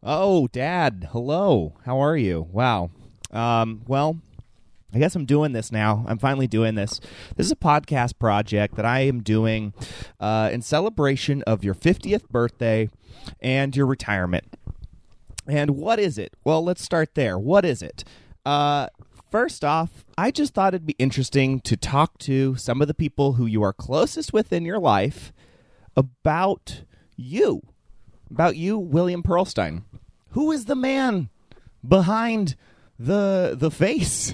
Oh, Dad. Hello. How are you? Wow. Well, I guess I'm doing this now. I'm finally doing this. This is a podcast project that I am doing in celebration of your 50th birthday and your retirement. And what is it? Well, let's start there. What is it? First off, I just thought it'd be interesting to talk to some of the people who you are closest with in your life about you. About you, William Pearlstein. Who is the man behind the face?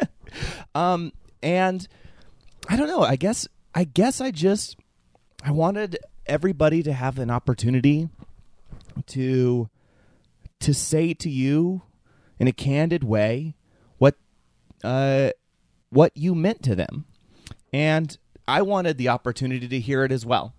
And I don't know. I guess I wanted everybody to have an opportunity to say to you in a candid way what you meant to them, and I wanted the opportunity to hear it as well.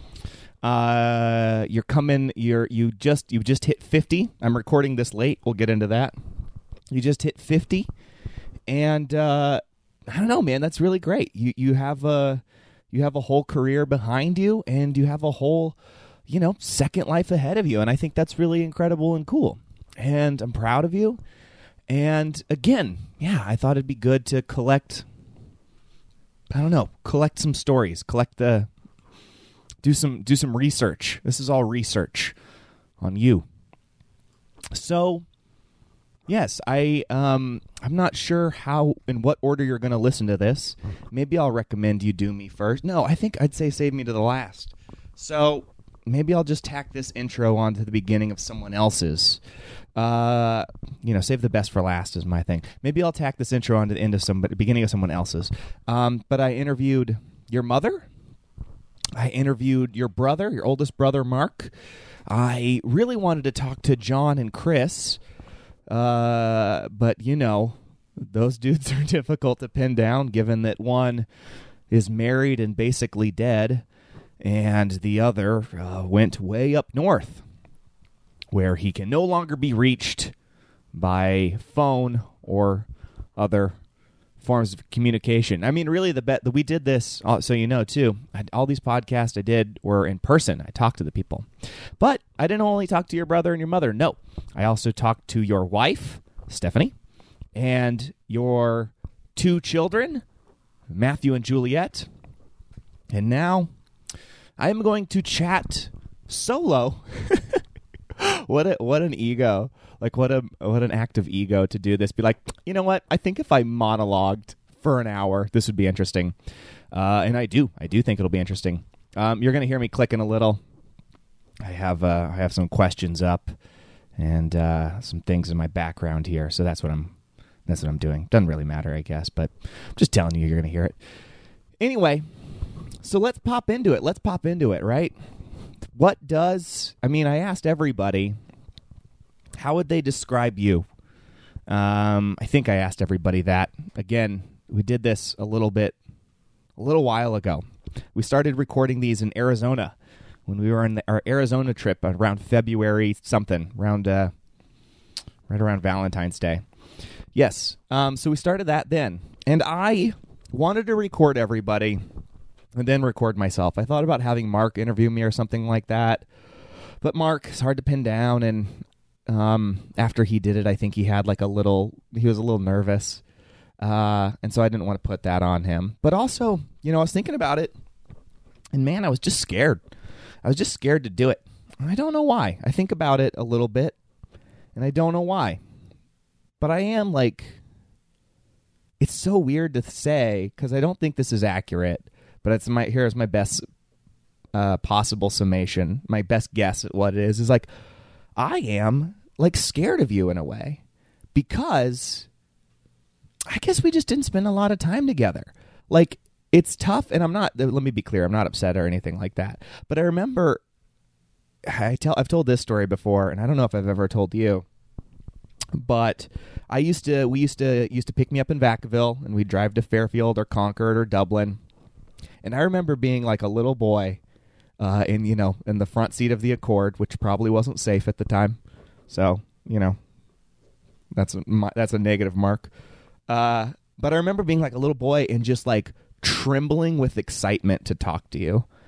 You just hit 50. I'm recording this late. We'll get into that. You just hit 50, and I don't know, man. That's really great. You have a whole career behind you, and you have a whole, second life ahead of you, and I think that's really incredible and cool. And I'm proud of you. And again, I thought it'd be good to collect some stories, do some research. This is all research on you. So, yes, I'm not sure how, in what order you're going to listen to this. Maybe I'll recommend you do me first. No, I think I'd say save me to the last. So maybe I'll just tack this intro onto the beginning of someone else's. Save the best for last is my thing. Maybe I'll tack this intro onto the end of beginning of someone else's. But I interviewed your mother. I interviewed your brother, your oldest brother, Mark. I really wanted to talk to John and Chris. But, those dudes are difficult to pin down, given that one is married and basically dead, and the other went way up north, where he can no longer be reached by phone or other forms of communication. I mean, really, we did this, so you know, too. All these podcasts I did were in person. I talked to the people. But I didn't only talk to your brother and your mother. No. I also talked to your wife, Stephanie, and your two children, Matthew and Juliet. And now I'm going to chat solo. What an ego. Like, what an act of ego to do this. Be like, you know what? I think if I monologued for an hour, this would be interesting. And I do think it'll be interesting. You're going to hear me clicking a little. I have some questions up and some things in my background here. So that's what I'm doing. Doesn't really matter, I guess, but I'm just telling you, you're going to hear it. Anyway, so let's pop into it, right? I asked everybody, how would they describe you? I think I asked everybody that. Again, we did this a little while ago. We started recording these in Arizona when we were on our Arizona trip around February something, right around Valentine's Day. Yes, so we started that then. And I wanted to record everybody and then record myself. I thought about having Mark interview me or something like that. But Mark is hard to pin down, and after he did it, I think he was a little nervous. And so I didn't want to put that on him. But also, I was thinking about it, and man, I was just scared. I was just scared to do it. And I don't know why. I think about it a little bit, and I don't know why. But I am it's so weird to say, because I don't think this is accurate. But here's my best possible summation. My best guess at what it is like, I am scared of you in a way, because I guess we just didn't spend a lot of time together. It's tough, and let me be clear, I'm not upset or anything like that. But I remember, I've told this story before, and I don't know if I've ever told you, but we used to pick me up in Vacaville, and we'd drive to Fairfield or Concord or Dublin. And I remember being like a little boy in the front seat of the Accord, which probably wasn't safe at the time. So, that's a negative mark. But I remember being like a little boy and just trembling with excitement to talk to you.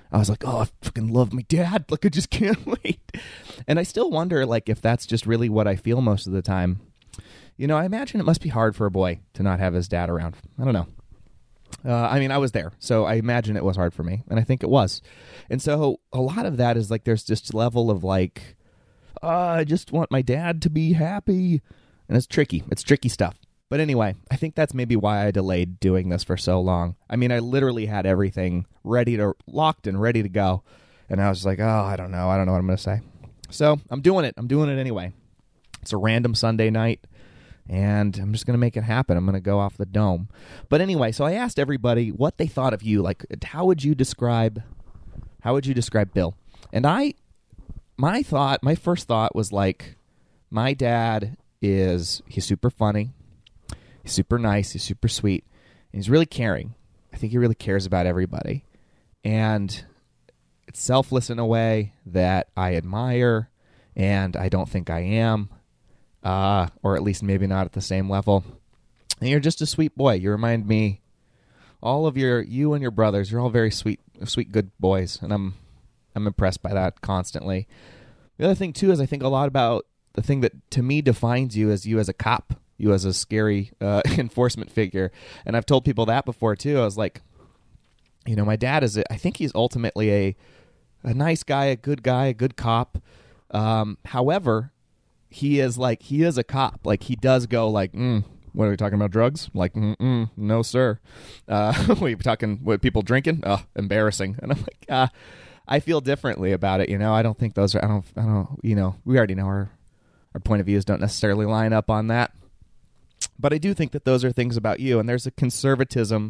I was like, oh, I fucking love my dad. Like, I just can't wait. And I still wonder, like, if that's just really what I feel most of the time. You know, I imagine it must be hard for a boy to not have his dad around. I don't know. I mean, I was there, so I imagine it was hard for me, and I think it was. And so a lot of that is like there's this level of like, I just want my dad to be happy, and it's tricky. It's tricky stuff. But anyway, I think that's maybe why I delayed doing this for so long. I mean, I literally had everything locked and ready to go, and I was just like, oh, I don't know what I'm going to say. So I'm doing it. I'm doing it anyway. It's a random Sunday night. And I'm just going to make it happen. I'm going to go off the dome. But anyway, so I asked everybody what they thought of you. Like, how would you describe Bill? And my first thought was like, my dad he's super funny. He's super nice. He's super sweet. And he's really caring. I think he really cares about everybody. And it's selfless in a way that I admire, and I don't think I am. Or at least maybe not at the same level. And you're just a sweet boy. You remind me, you and your brothers, you're all very sweet, good boys, and I'm impressed by that constantly. The other thing too is I think a lot about the thing that to me defines you as a cop, you as a scary enforcement figure. And I've told people that before too. I was like, you know, my dad I think he's ultimately a nice guy, a good cop. However, he is a cop. Like, he does go like, what are we talking about, drugs? Like, no, sir. We talking, what, people drinking? Oh, embarrassing. And I'm like, I feel differently about it, you know? I don't think those are, I don't, you know, we already know our point of views don't necessarily line up on that. But I do think that those are things about you, and there's a conservatism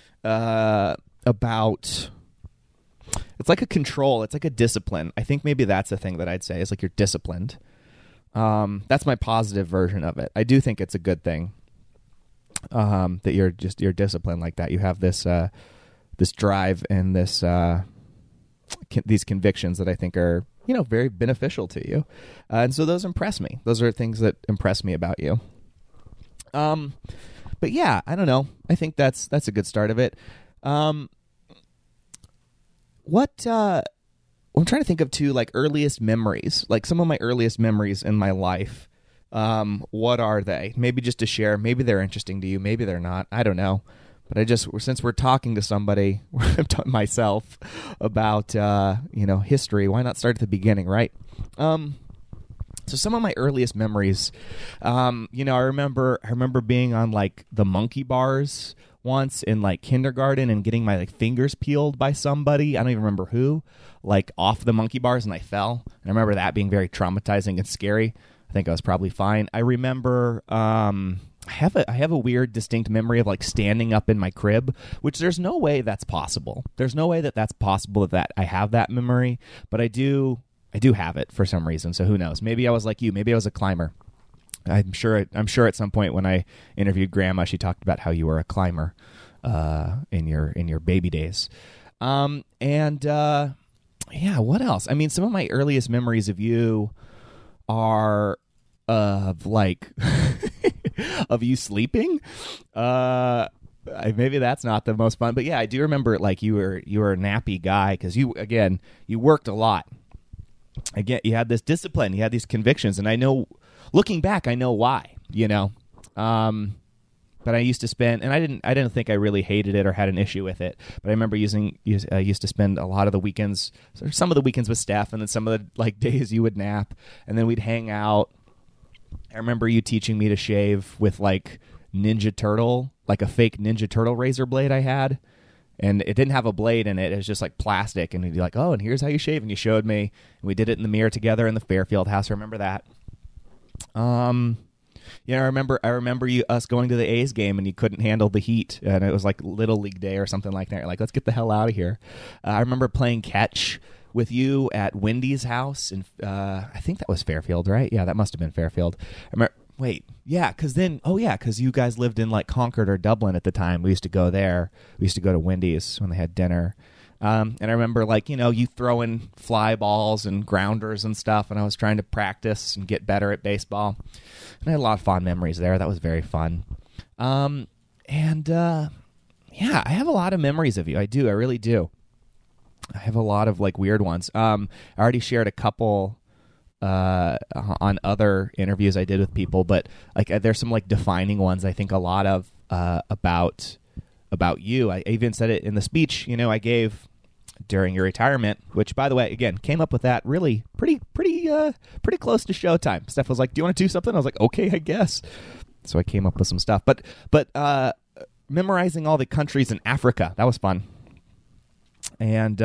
about, it's like a control, it's like a discipline. I think maybe that's the thing that I'd say, is like you're disciplined. That's my positive version of it. I do think it's a good thing that you're disciplined like that. You have this drive and these convictions that I think are, you know, very beneficial to you. And so those impress me. Those are things that impress me about you. But yeah, I don't know. I think that's a good start of it. I'm trying to think of too, like, earliest memories, like some of my earliest memories in my life. What are they? Maybe just to share. Maybe they're interesting to you. Maybe they're not. I don't know. But since we're talking to somebody, myself, about, history, why not start at the beginning, right? So some of my earliest memories, I remember being on like the monkey bars once in like kindergarten and getting my like fingers peeled by somebody. I don't even remember who, like off the monkey bars, and I fell. And I remember that being very traumatizing and scary. I think I was probably fine. I remember I have a weird distinct memory of like standing up in my crib, which there's no way that's possible. There's no way that's possible that I have that memory, but I do have it for some reason. So who knows? Maybe I was like you. Maybe I was a climber. I'm sure at some point when I interviewed Grandma, she talked about how you were a climber in your baby days. What else? I mean, some of my earliest memories of you are of like of you sleeping. Maybe that's not the most fun, but yeah, I do remember like you were a nappy guy because you worked a lot. Again, you had this discipline, you had these convictions, and I know, looking back, I know why, you know. But I used to spend, and I didn't think I really hated it or had an issue with it. But I remember used to spend a lot of the weekends, or some of the weekends with Steph, and then some of the like days you would nap, and then we'd hang out. I remember you teaching me to shave with like Ninja Turtle, like a fake Ninja Turtle razor blade I had. And it didn't have a blade in it. It was just like plastic. And you'd be like, oh, and here's how you shave. And you showed me. And we did it in the mirror together in the Fairfield house. I remember that. I remember us going to the A's game and you couldn't handle the heat. And it was like Little League Day or something like that. You're like, let's get the hell out of here. I remember playing catch with you at Wendy's house. And I think that was Fairfield, right? Yeah, that must have been Fairfield. I remember... Wait, yeah, because you guys lived in like Concord or Dublin at the time. We used to go there. We used to go to Wendy's when they had dinner. And I remember like, you know, you throwing fly balls and grounders and stuff, and I was trying to practice and get better at baseball. And I had a lot of fond memories there. That was very fun. I have a lot of memories of you. I do. I really do. I have a lot of like weird ones. I already shared a couple on other interviews I did with people, but like there's some like defining ones I think a lot of about you. I even said it in the speech, I gave during your retirement, which by the way, again, came up with that really pretty close to showtime. Steph was like, "Do you want to do something?" I was like, "Okay, I guess." So I came up with some stuff, but memorizing all the countries in Africa, that was fun. And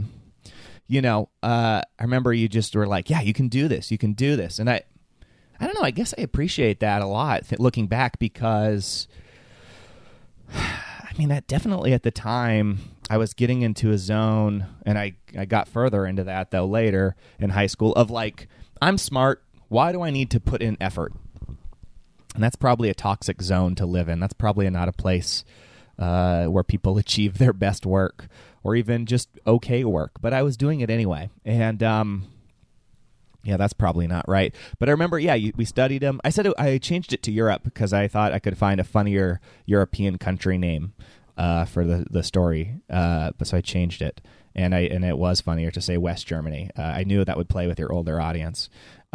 I remember you just were like, "Yeah, you can do this. You can do this." And I don't know. I guess I appreciate that a lot looking back because, I mean, that definitely at the time I was getting into a zone, and I got further into that though later in high school of like, I'm smart. Why do I need to put in effort? And that's probably a toxic zone to live in. That's probably not a place where people achieve their best work or even just okay work. But I was doing it anyway. And yeah, that's probably not right. But I remember, we studied them. I said I changed it to Europe because I thought I could find a funnier European country name for the story. So I changed it. And it was funnier to say West Germany. I knew that would play with your older audience.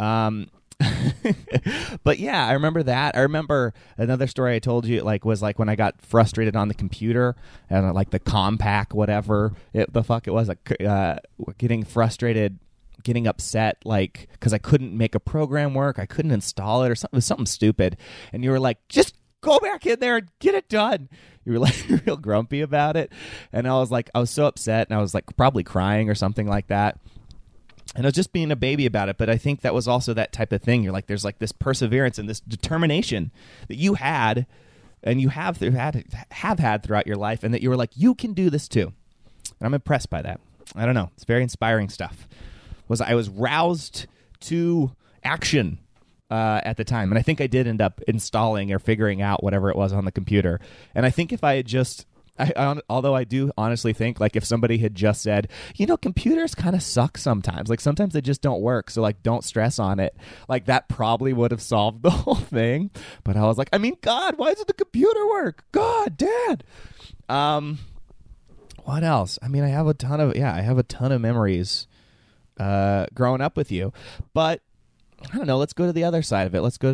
But yeah, I remember that. I remember another story I told you was when I got frustrated on the computer and like the Compaq, whatever the fuck it was, getting frustrated, getting upset, like because I couldn't make a program work, I couldn't install it or something. It was something stupid, and you were like, just go back in there and get it done. You were like real grumpy about it, and I was so upset, and I was like probably crying or something like that. And I was just being a baby about it, but I think that was also that type of thing. You're like, there's like this perseverance and this determination that you had, and you have had throughout your life, and that you were like, you can do this too. And I'm impressed by that. I don't know. It's very inspiring stuff. I was roused to action at the time, and I think I did end up installing or figuring out whatever it was on the computer. And I think if I had just although I do honestly think, like, if somebody had just said, computers kind of suck sometimes. Like, sometimes they just don't work, so, like, don't stress on it. Like, that probably would have solved the whole thing. But I was like, God, why doesn't the computer work? God, Dad. What else? I have a ton of memories growing up with you. But, I don't know, let's go to the other side of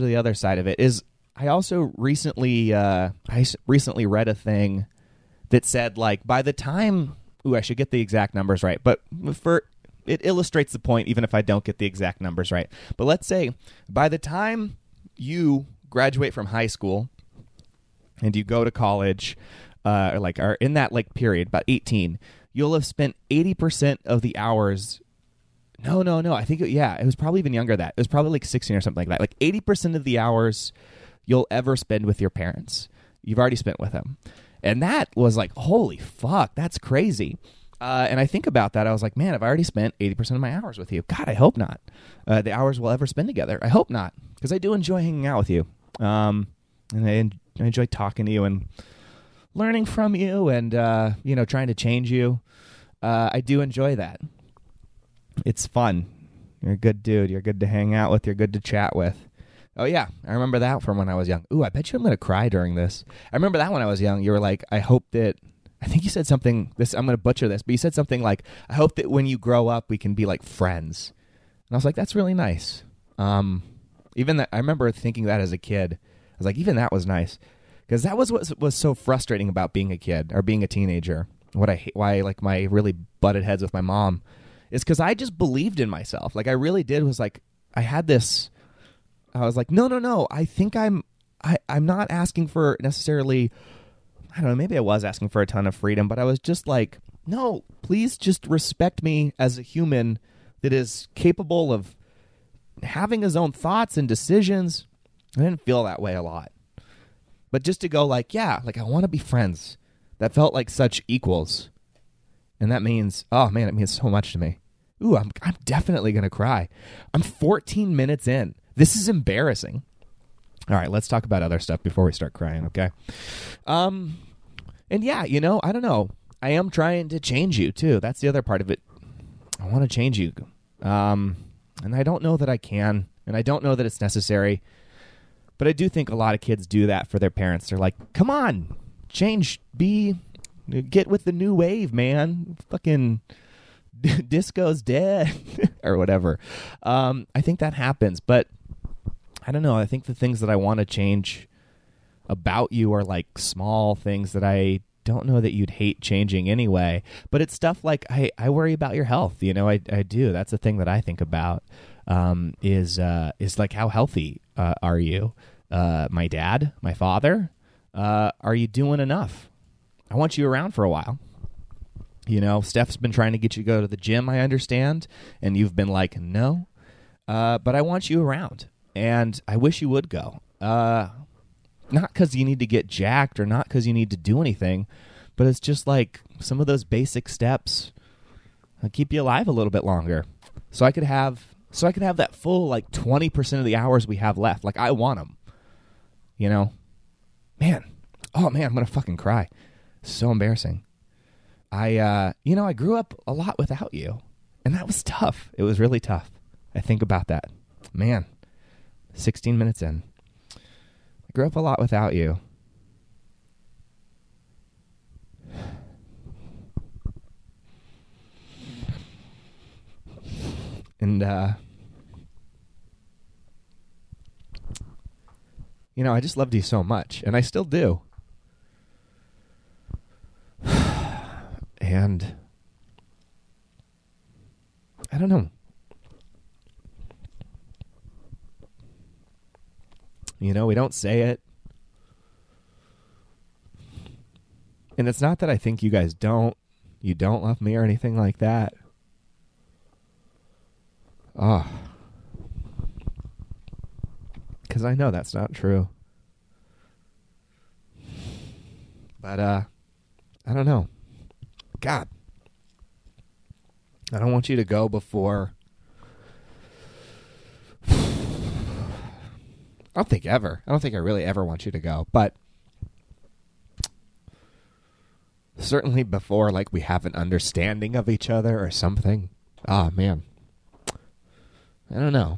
it. I also recently read a thing that said, like, by the time, I should get the exact numbers right, but it illustrates the point even if I don't get the exact numbers right. But let's say by the time you graduate from high school and you go to college, or in that like period, about 18, you'll have spent 80% of the hours. No. I think, it was probably even younger than that. It was probably like 16 or something like that. Like 80% of the hours you'll ever spend with your parents, you've already spent with them. And that was like, holy fuck, that's crazy. And I think about that. I was like, man, I've already spent 80% of my hours with you. God, I hope not. The hours we'll ever spend together. I hope not, because I do enjoy hanging out with you. And I enjoy talking to you and learning from you and, trying to change you. I do enjoy that. It's fun. You're a good dude. You're good to hang out with. You're good to chat with. Oh, yeah. I remember that from when I was young. Ooh, I bet you I'm going to cry during this. I remember that when I was young. You were like, I think you said something, I'm going to butcher this, but you said something like, I hope that when you grow up, we can be like friends. And I was like, that's really nice. Even that, I remember thinking that as a kid. I was like, even that was nice. Because that was what was so frustrating about being a kid or being a teenager. Why like my really butted heads with my mom is because I just believed in myself. Like I really did. Was like, I had this, I was like, no. I think I'm not asking for necessarily, I don't know, maybe I was asking for a ton of freedom, but I was just like, no, please just respect me as a human that is capable of having his own thoughts and decisions. I didn't feel that way a lot. But just to go like, I want to be friends. That felt like such equals. And that means, oh man, it means so much to me. Ooh, I'm definitely going to cry. I'm 14 minutes in. This is embarrassing. All right, let's talk about other stuff before we start crying, okay? And yeah, I don't know. I am trying to change you, too. That's the other part of it. I want to change you. And I don't know that I can, and I don't know that it's necessary. But I do think a lot of kids do that for their parents. They're like, come on, change, get with the new wave, man. Fucking, disco's dead or whatever. I think that happens, but I don't know. I think the things that I want to change about you are like small things that I don't know that you'd hate changing anyway. But it's stuff like I worry about your health. I do. That's the thing that I think about. Is like, how healthy are you? My dad, my father. Are you doing enough? I want you around for a while. Steph's been trying to get you to go to the gym, I understand, and you've been like, no. But I want you around, and I wish you would go. Not because you need to get jacked or not because you need to do anything, but it's just like some of those basic steps keep you alive a little bit longer. So I could have that full like 20% of the hours we have left. Like I want them. Man. Oh man, I'm gonna fucking cry. So embarrassing. I grew up a lot without you, and that was tough. It was really tough. I think about that. Man, 16 minutes in. I grew up a lot without you. And, I just loved you so much, and I still do. And I don't know. We don't say it. And it's not that I think you don't love me or anything like that. Oh. Because I know that's not true. But, I don't know. God. I don't want you to go before... I don't think ever. I don't think I really ever want you to go. But certainly before, like, we have an understanding of each other or something. Ah, man. I don't know.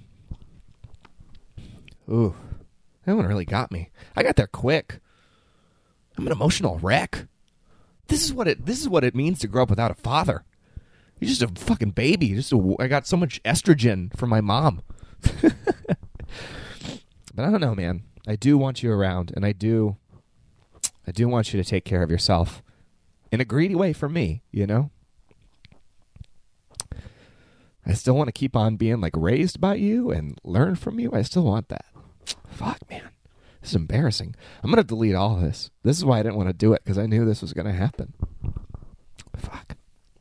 Ooh. That one really got me. I got there quick. I'm an emotional wreck. This is what it means to grow up without a father. You're just a fucking baby. I got so much estrogen from my mom. But I don't know, man. I do want you around, and I do want you to take care of yourself in a greedy way for me, I still want to keep on being like raised by you and learn from you. I still want that. Fuck, man. This is embarrassing. I'm going to delete all of this. This is why I didn't want to do it, because I knew this was going to happen. Fuck.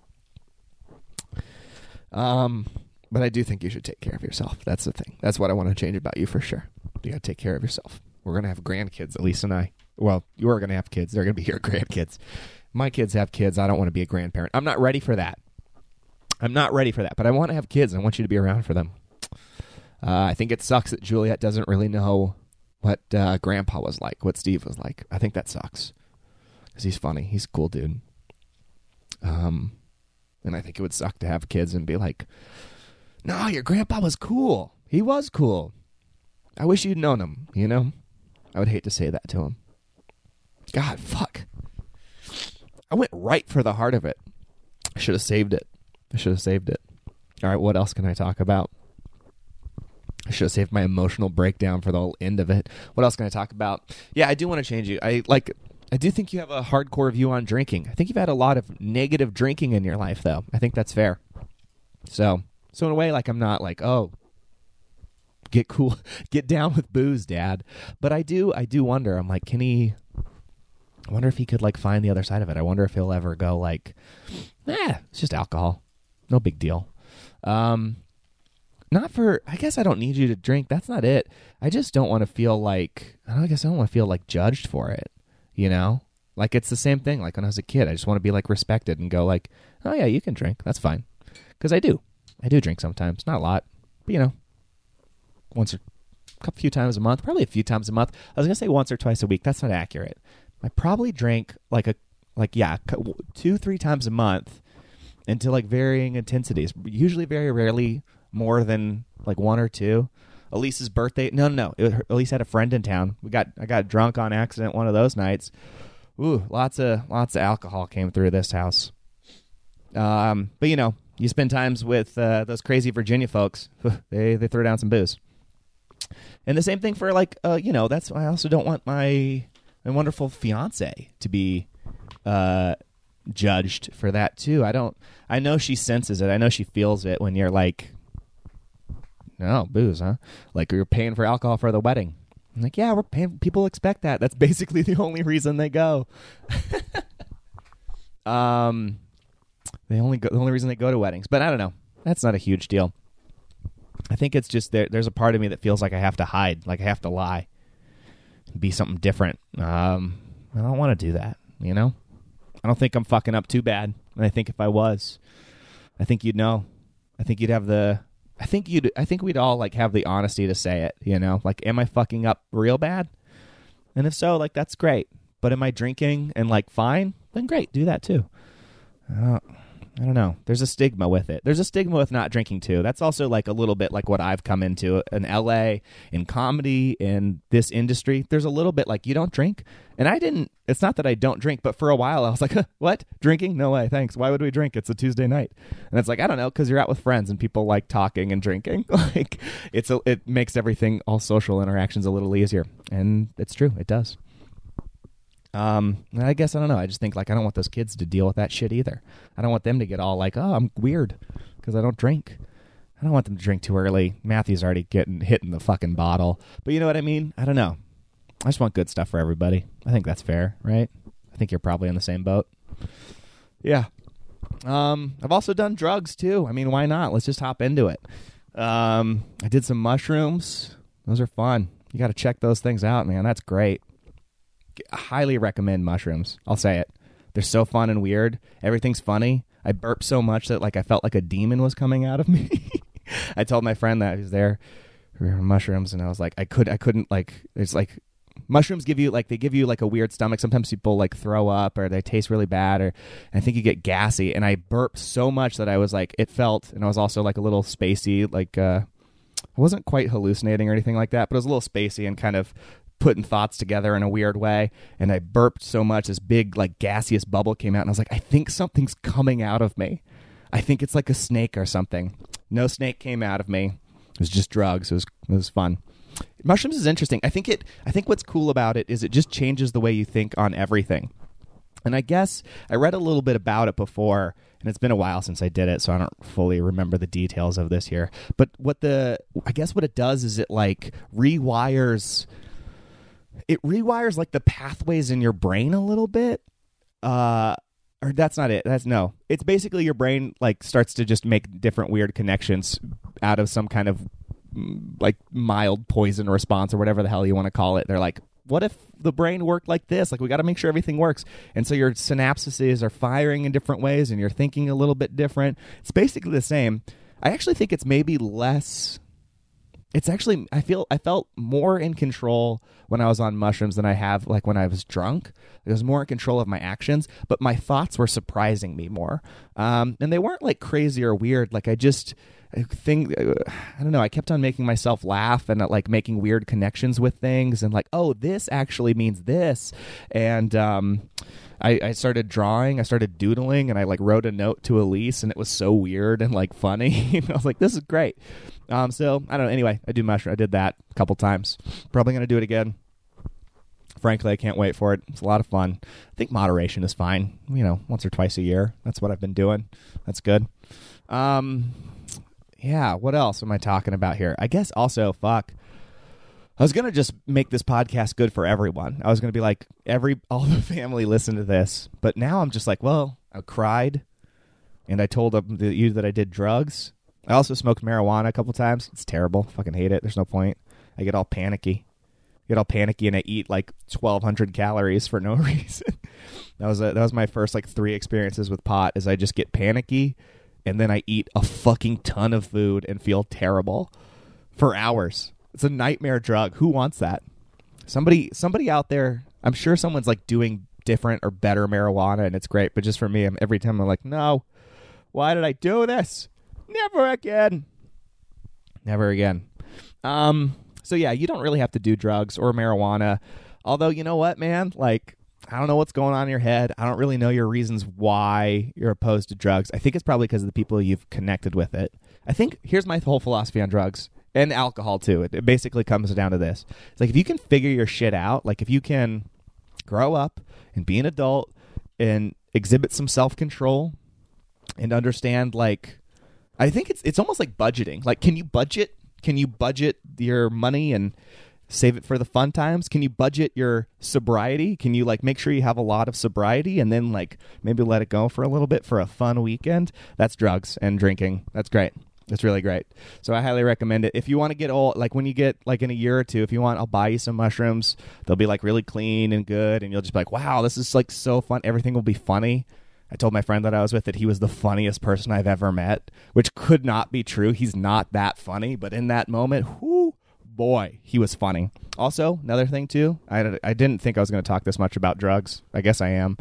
But I do think you should take care of yourself. That's the thing. That's what I want to change about you for sure. You got to take care of yourself. We're going to have grandkids, Elisa and I. Well, you are going to have kids. They're going to be your grandkids. My kids have kids. I don't want to be a grandparent. I'm not ready for that. But I want to have kids. I want you to be around for them. I think it sucks that Juliet doesn't really know what Grandpa was like, what Steve was like. I think that sucks. Because he's funny. He's a cool dude. And I think it would suck to have kids and be like, no, your grandpa was cool. He was cool. I wish you'd known him, I would hate to say that to him. God, fuck. I went right for the heart of it. I should have saved it. All right, what else can I talk about? I should have saved my emotional breakdown for the whole end of it. What else can I talk about? Yeah, I do want to change you. I do think you have a hardcore view on drinking. I think you've had a lot of negative drinking in your life, though. I think that's fair. So in a way, like, I'm not like, oh, get cool, get down with booze, Dad. But I do wonder. I'm like, I wonder if he could like find the other side of it. I wonder if he'll ever go like, it's just alcohol, no big deal. Not for. I guess I don't need you to drink. That's not it. I just don't want to feel like. I guess I don't want to feel like judged for it. Like it's the same thing. Like when I was a kid, I just want to be like respected and go like, oh yeah, you can drink. That's fine. Because I do drink sometimes, not a lot, but once or a few times a month, probably a few times a month. I was gonna say once or twice a week. That's not accurate. I probably drank 2-3 times a month into like varying intensities. Usually very rarely more than like one or two. Elise's birthday. No. Elise had a friend in town. I got drunk on accident one of those nights. Ooh, lots of alcohol came through this house. But You spend times with those crazy Virginia folks. They throw down some booze. And the same thing for that's why I also don't want my wonderful fiance to be judged for that too. I know she senses it. I know she feels it when you're like, no, booze, huh? Like you're paying for alcohol for the wedding. I'm like, yeah, we're paying. People expect that. That's basically the only reason they go. The only reason they go to weddings. But I don't know. That's not a huge deal. I think it's just there's a part of me that feels like I have to hide, like I have to lie, be something different. I don't want to do that, I don't think I'm fucking up too bad. And I think if I was, I think you'd know. I think you'd have I think we'd all like have the honesty to say it, like, am I fucking up real bad? And if so, like, that's great. But am I drinking and like fine? Then great, do that too. I don't know. There's a stigma with it. There's a stigma with not drinking too. That's also like a little bit like what I've come into in LA, in comedy, in this industry. There's a little bit like, you don't drink? And it's not that I don't drink, but for a while I was like, what? Drinking? No way, thanks. Why would we drink? It's a Tuesday night. And it's like, I don't know, because you're out with friends and people like talking and drinking. Like it makes everything, all social interactions, a little easier. And it's true. It does. I guess, I don't know. I just think like I don't want those kids to deal with that shit either. I don't want them to get all like, oh, I'm weird because I don't drink. I don't want them to drink too early. Matthew's already hitting the fucking bottle. But you know what I mean? I don't know. I just want good stuff for everybody. I think that's fair, right? I think you're probably in the same boat. Yeah. I've also done drugs too. I mean, why not? Let's just hop into it. I did some mushrooms. Those are fun. You got to check those things out, man. That's great. I highly recommend mushrooms. I'll say it. They're so fun and weird. Everything's funny. I burped so much that like I felt like a demon was coming out of me. I told my friend that he was there for mushrooms, and I was like, I couldn't like. It's like mushrooms give you like a weird stomach. Sometimes people like throw up or they taste really bad, or I think you get gassy. And I burped so much that I was like, it felt, and I was also like a little spacey. Like I wasn't quite hallucinating or anything like that, but it was a little spacey and kind of putting thoughts together in a weird way. And I burped so much, this big like gaseous bubble came out, and I was like, I think something's coming out of me. I think it's like a snake or something. No snake came out of me. It was just drugs. It was fun. Mushrooms is interesting. I think what's cool about it is it just changes the way you think on everything. And I guess I read a little bit about it before, and it's been a while since I did it, so I don't fully remember the details of this here. But what it does is it like rewires like the pathways in your brain a little bit. Or that's not it. It's basically your brain like starts to just make different weird connections out of some kind of like mild poison response or whatever the hell you want to call it. They're like, what if the brain worked like this? Like, we got to make sure everything works. And so your synapses are firing in different ways and you're thinking a little bit different. It's basically the same. I actually think it's maybe less. It's actually, I felt more in control when I was on mushrooms than I have like when I was drunk. I was more in control of my actions, but my thoughts were surprising me more. And they weren't like crazy or weird. Like I don't know. I kept on making myself laugh and like making weird connections with things and like, oh, this actually means this. And I started drawing, I started doodling, and I like wrote a note to Elise, and it was so weird and like funny. I was like, this is great. So I don't know. Anyway, I did that a couple times. Probably going to do it again. Frankly, I can't wait for it. It's a lot of fun. I think moderation is fine. Once or twice a year. That's what I've been doing. That's good. Yeah, what else am I talking about here? I guess also, I was going to just make this podcast good for everyone. I was going to be like, all the family listen to this. But now I'm just like, well, I cried, and I told you that I did drugs. I also smoked marijuana a couple times. It's terrible. Fucking hate it. There's no point. I get all panicky. And I eat like 1,200 calories for no reason. That was my first like 3 experiences with pot. Is I just get panicky, and then I eat a fucking ton of food and feel terrible for hours. It's a nightmare drug. Who wants that? Somebody out there, I'm sure someone's like doing different or better marijuana, and it's great. But just for me, every time I'm like, no, why did I do this? Never again. Never again. So yeah, you don't really have to do drugs or marijuana. Although, you know what, man? Like, I don't know what's going on in your head. I don't really know your reasons why you're opposed to drugs. I think it's probably because of the people you've connected with it. I think here's my whole philosophy on drugs and alcohol too. It basically comes down to this. It's like if you can figure your shit out, like if you can grow up and be an adult and exhibit some self-control and understand, like, I think it's almost like budgeting. Like, can you budget? Can you budget your money and save it for the fun times? Can you budget your sobriety? Can you like make sure you have a lot of sobriety and then like maybe let it go for a little bit for a fun weekend? That's drugs and drinking. That's great. That's really great. So I highly recommend it. If you want to get old, like when you get like in a year or two, if you want, I'll buy you some mushrooms. They'll be like really clean and good. And you'll just be like, wow, this is like so fun. Everything will be funny. I told my friend that I was with that he was the funniest person I've ever met, which could not be true. He's not that funny. But in that moment, whoo, boy, he was funny. Also, another thing too, I didn't think I was going to talk this much about drugs. I guess I am.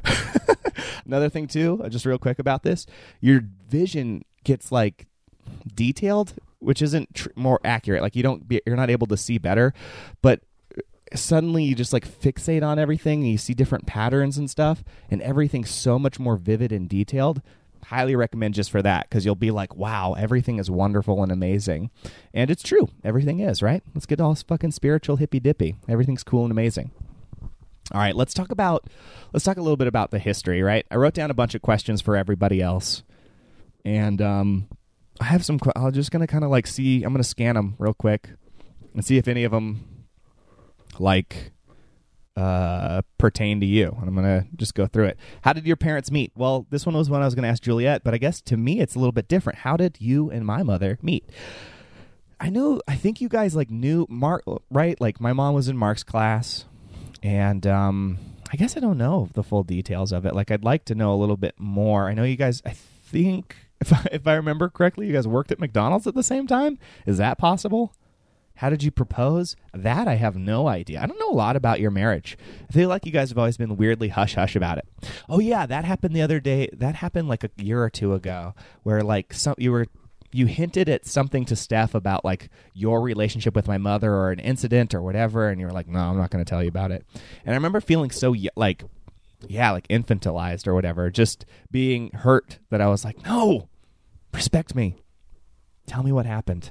Another thing too, just real quick about this, your vision gets like detailed, which isn't more accurate. Like you're not able to see better, but suddenly you just like fixate on everything and you see different patterns and stuff, and everything's so much more vivid and detailed. Highly recommend just for that, because you'll be like, wow, everything is wonderful and amazing. And it's true. Everything is, right? Let's get all fucking spiritual hippy dippy. Everything's cool and amazing. All right, let's talk a little bit about the history, right? I wrote down a bunch of questions for everybody else. And I have some, I'm just going to kind of like see, I'm going to scan them real quick and see if any of them like pertain to you, and I'm gonna just go through it. How did your parents meet? Well, this one was one I was gonna ask Juliet, but I guess to me it's a little bit different. How did you and my mother meet? I think you guys like knew Mark, right? Like my mom was in Mark's class, and I guess I don't know the full details of it. Like I'd like to know a little bit more. I know you guys, I think if I remember correctly, you guys worked at McDonald's at the same time. Is that possible? How did you propose? That I have no idea. I don't know a lot about your marriage. I feel like you guys have always been weirdly hush-hush about it. Oh, yeah, that happened the other day. That happened like a year or two ago, where like you hinted at something to Steph about like your relationship with my mother or an incident or whatever, and you were like, no, I'm not going to tell you about it. And I remember feeling so like infantilized or whatever, just being hurt that I was like, no, respect me. Tell me what happened.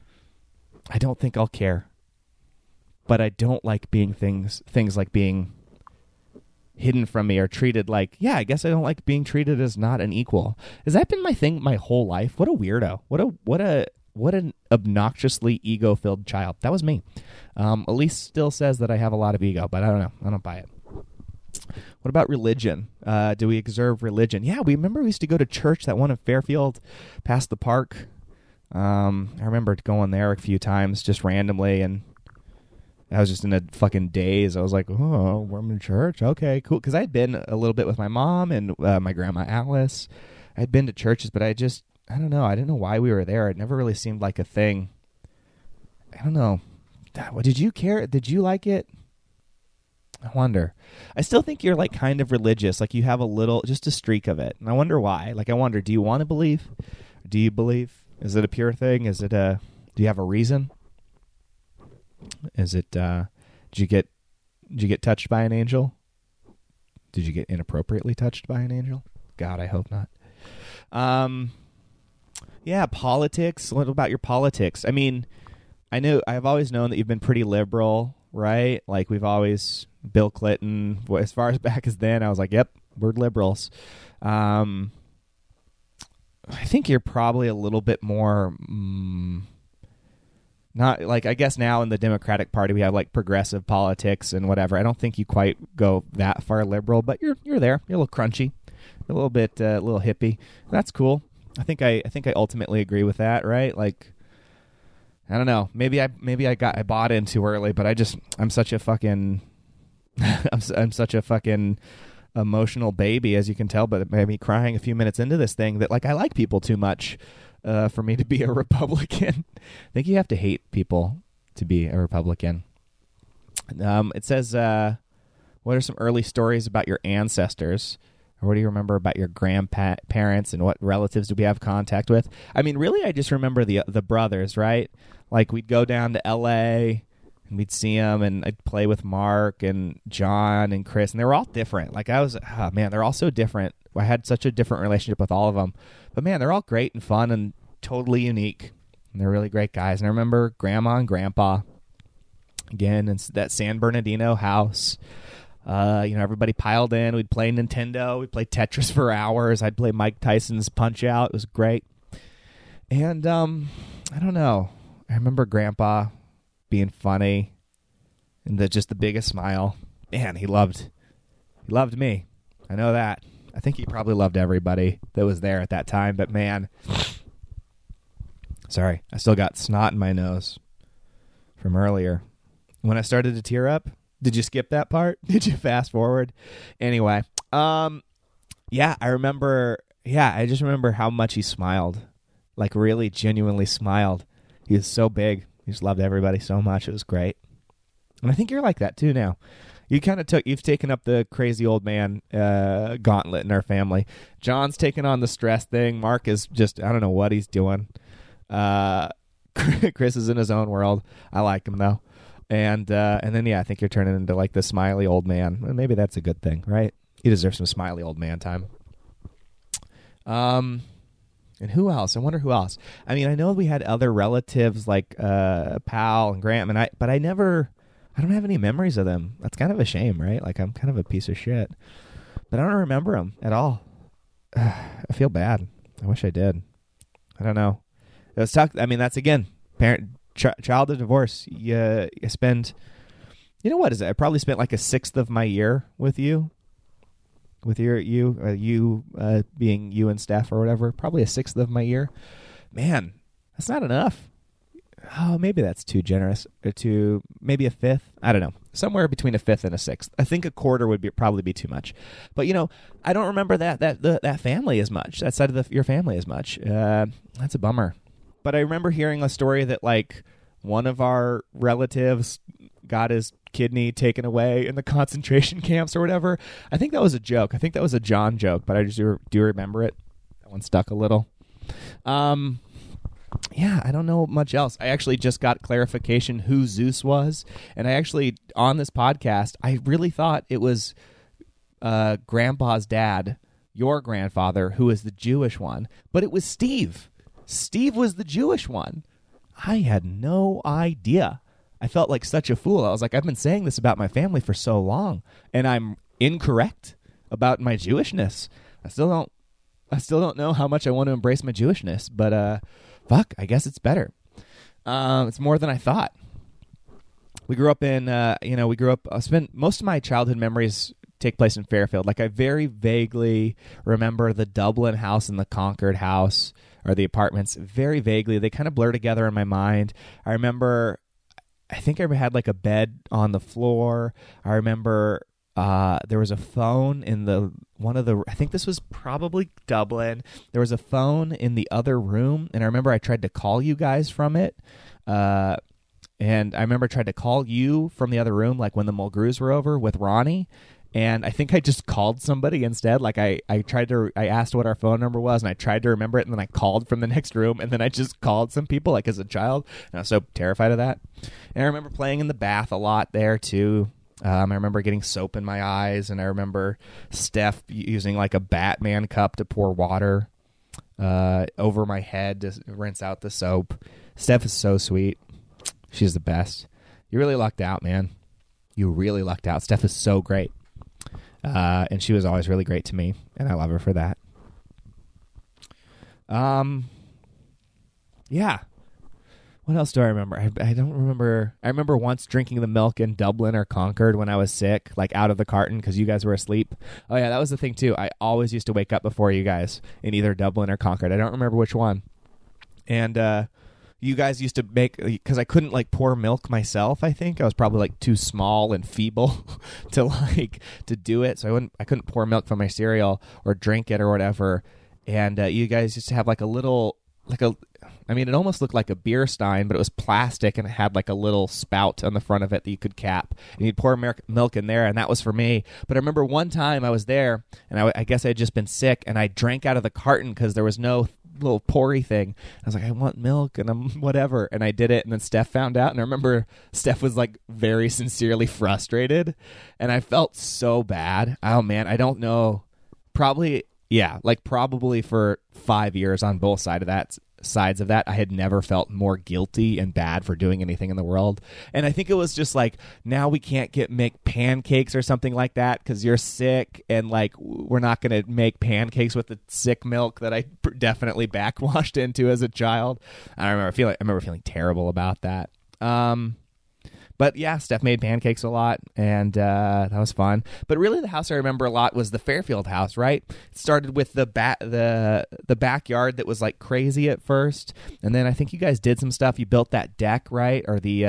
I don't think I'll care, but I don't like being things like being hidden from me or treated like, I guess I don't like being treated as not an equal. Has that been my thing my whole life? What a weirdo. What an obnoxiously ego-filled child. That was me. Elise still says that I have a lot of ego, but I don't know. I don't buy it. What about religion? Do we observe religion? Yeah, we used to go to church, that one in Fairfield past the park. I remember going there a few times just randomly, and I was just in a fucking daze. I was like, oh, we're in church? Okay, cool. Because I'd been a little bit with my mom and my grandma Alice. I'd been to churches, but I don't know. I didn't know why we were there. It never really seemed like a thing. I don't know. Did you care? Did you like it? I wonder. I still think you're like kind of religious. Like you have just a streak of it. And I wonder why. Like I wonder, do you want to believe? Do you believe? Is it a pure thing? Do you have a reason? Is it, did you get touched by an angel? Did you get inappropriately touched by an angel? God, I hope not. Yeah, politics. What about your politics? I mean, I've always known that you've been pretty liberal, right? Like we've always, Bill Clinton, as far as back as then, I was like, yep, we're liberals. I think you're probably a little bit more, not like, I guess now in the Democratic Party we have like progressive politics and whatever. I don't think you quite go that far liberal, but you're there. You're a little crunchy, a little bit, a little hippie. That's cool. I think I ultimately agree with that, right? Like, I don't know. Maybe I bought in too early, but I'm such a fucking, I'm such a fucking emotional baby, as you can tell, but it made me crying a few minutes into this thing that like I like people too much for me to be a Republican. I think you have to hate people to be a Republican. It says, what are some early stories about your ancestors? Or what do you remember about your grandparents, and what relatives do we have contact with? I mean, really, I just remember the brothers, right? Like we'd go down to L.A., And we'd see them, and I'd play with Mark and John and Chris, and they were all different. Like they're all so different. I had such a different relationship with all of them. But man, they're all great and fun and totally unique. And they're really great guys. And I remember Grandma and Grandpa, again, in that San Bernardino house. Everybody piled in. We'd play Nintendo. We'd play Tetris for hours. I'd play Mike Tyson's Punch-Out. It was great. And I don't know. I remember Grandpa being funny and just the biggest smile. Man, he loved me. I know that. I think he probably loved everybody that was there at that time. But man, sorry, I still got snot in my nose from earlier. When I started to tear up, did you skip that part? Did you fast forward? Anyway, yeah, I remember. Yeah, I just remember how much he smiled, like really genuinely smiled. He was so big. He just loved everybody so much. It was great. And I think you're like that too now. You've taken up the crazy old man gauntlet in our family. John's taken on the stress thing. Mark is just, I don't know what he's doing. Chris is in his own world. I like him though. And then, yeah, I think you're turning into like the smiley old man. Well, maybe that's a good thing, right? He deserves some smiley old man time. And who else? I wonder who else. I mean, I know we had other relatives like Pal and Graham, but I don't have any memories of them. That's kind of a shame, right? Like, I'm kind of a piece of shit. But I don't remember them at all. I feel bad. I wish I did. I don't know. It was tough. I mean, that's, again, child of divorce. You spend, you know what is it? I probably spent like a sixth of my year with you. With you being you and Steph or whatever. Probably a sixth of my year. Man, that's not enough. Oh, maybe that's too generous. Or maybe a fifth. I don't know. Somewhere between a fifth and a sixth. I think a quarter would probably be too much. But I don't remember that family as much. That side of your family as much. That's a bummer. But I remember hearing a story that like one of our relatives got his kidney taken away in the concentration camps or whatever. I think that was a joke. I think that was a John joke, but I just do remember it. That one stuck a little. Yeah, I don't know much else. I actually just got clarification who Zeus was, and I actually, on this podcast, I really thought it was Grandpa's dad, your grandfather, who is the Jewish one, but it was Steve. Steve was the Jewish one. I had no idea. I felt like such a fool. I was like, I've been saying this about my family for so long, and I'm incorrect about my Jewishness. I still don't know how much I want to embrace my Jewishness, but fuck, I guess it's better. It's more than I thought. We grew up in, I spent most of my childhood memories take place in Fairfield. Like, I very vaguely remember the Dublin house and the Concord house, or the apartments, very vaguely. They kind of blur together in my mind. I think I had like a bed on the floor. I remember there was a phone in I think this was probably Dublin. There was a phone in the other room, and I remember I tried to call you guys from it. And I remember I tried to call you from the other room, like when the Mulgrews were over with Ronnie. And I think I just called somebody instead. Like I asked what our phone number was, and I tried to remember it, and then I called from the next room, and then I just called some people, like as a child. And I was so terrified of that. And I remember playing in the bath a lot there too. I remember getting soap in my eyes, and I remember Steph using like a Batman cup to pour water over my head to rinse out the soap. Steph is so sweet. She's the best. You really lucked out, man. You really lucked out. Steph is so great. And she was always really great to me, and I love her for that. Yeah. What else do I remember? I don't remember. I remember once drinking the milk in Dublin or Concord when I was sick, like out of the carton because you guys were asleep. Oh, yeah, that was the thing, too. I always used to wake up before you guys in either Dublin or Concord. I don't remember which one. And you guys used to make, because I couldn't like pour milk myself. I think I was probably like too small and feeble to do it, so I couldn't pour milk from my cereal or drink it or whatever. And you guys used to have like a little, it almost looked like a beer stein, but it was plastic, and it had like a little spout on the front of it that you could cap, and you'd pour milk in there, and that was for me. But I remember one time I was there, and I guess I had just been sick, and I drank out of the carton because there was no little porry thing. I was like, I want milk, and I'm whatever, and I did it, and then Steph found out, and I remember Steph was like very sincerely frustrated, and I felt so bad. Oh man, I don't know. Probably for 5 years on both sides of that, I had never felt more guilty and bad for doing anything in the world. And I think it was just like, now we can't make pancakes or something like that because you're sick, and like we're not going to make pancakes with the sick milk that I definitely backwashed into as a child. I remember feeling terrible about that. But yeah, Steph made pancakes a lot, and that was fun. But really, the house I remember a lot was the Fairfield house, right? It started with the backyard that was like crazy at first, and then I think you guys did some stuff. You built that deck, right? Or the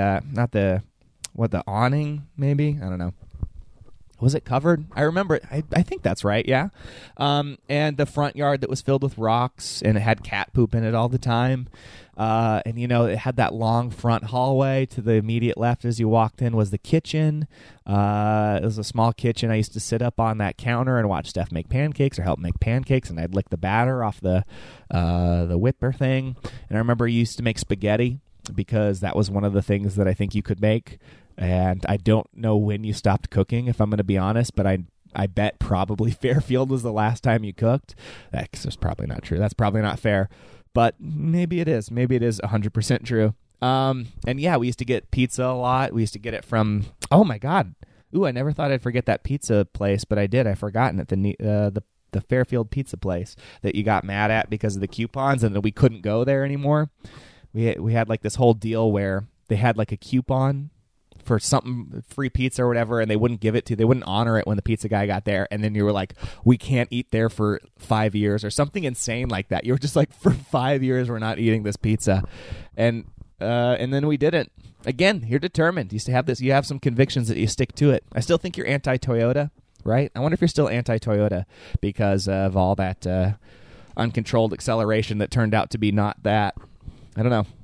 awning, maybe? I don't know. Was it covered? I remember it. I think that's right, yeah. And the front yard that was filled with rocks, and it had cat poop in it all the time. And, it had that long front hallway. To the immediate left as you walked in was the kitchen. It was a small kitchen. I used to sit up on that counter and watch Steph make pancakes or help make pancakes, and I'd lick the batter off the whipper thing. And I remember you used to make spaghetti because that was one of the things that I think you could make. And I don't know when you stopped cooking, if I'm going to be honest, but I bet probably Fairfield was the last time you cooked. That's probably not true. That's probably not fair. But maybe it is. Maybe it is 100% true. And yeah, we used to get pizza a lot. We used to get it from, oh my God. Ooh, I never thought I'd forget that pizza place, but I did. I've forgotten it. The Fairfield pizza place that you got mad at because of the coupons and that we couldn't go there anymore. We had like this whole deal where they had like a coupon for something, free pizza or whatever, and they wouldn't give it to you. They wouldn't honor it when the pizza guy got there, and then you were like, we can't eat there for 5 years or something insane like that. You were just like, for 5 years we're not eating this pizza. And then we didn't. Again, you're determined. You used to have this. You have some convictions that you stick to it. I still think you're anti-Toyota, right? I wonder if you're still anti-Toyota because of all that uncontrolled acceleration that turned out to be not that. I don't know.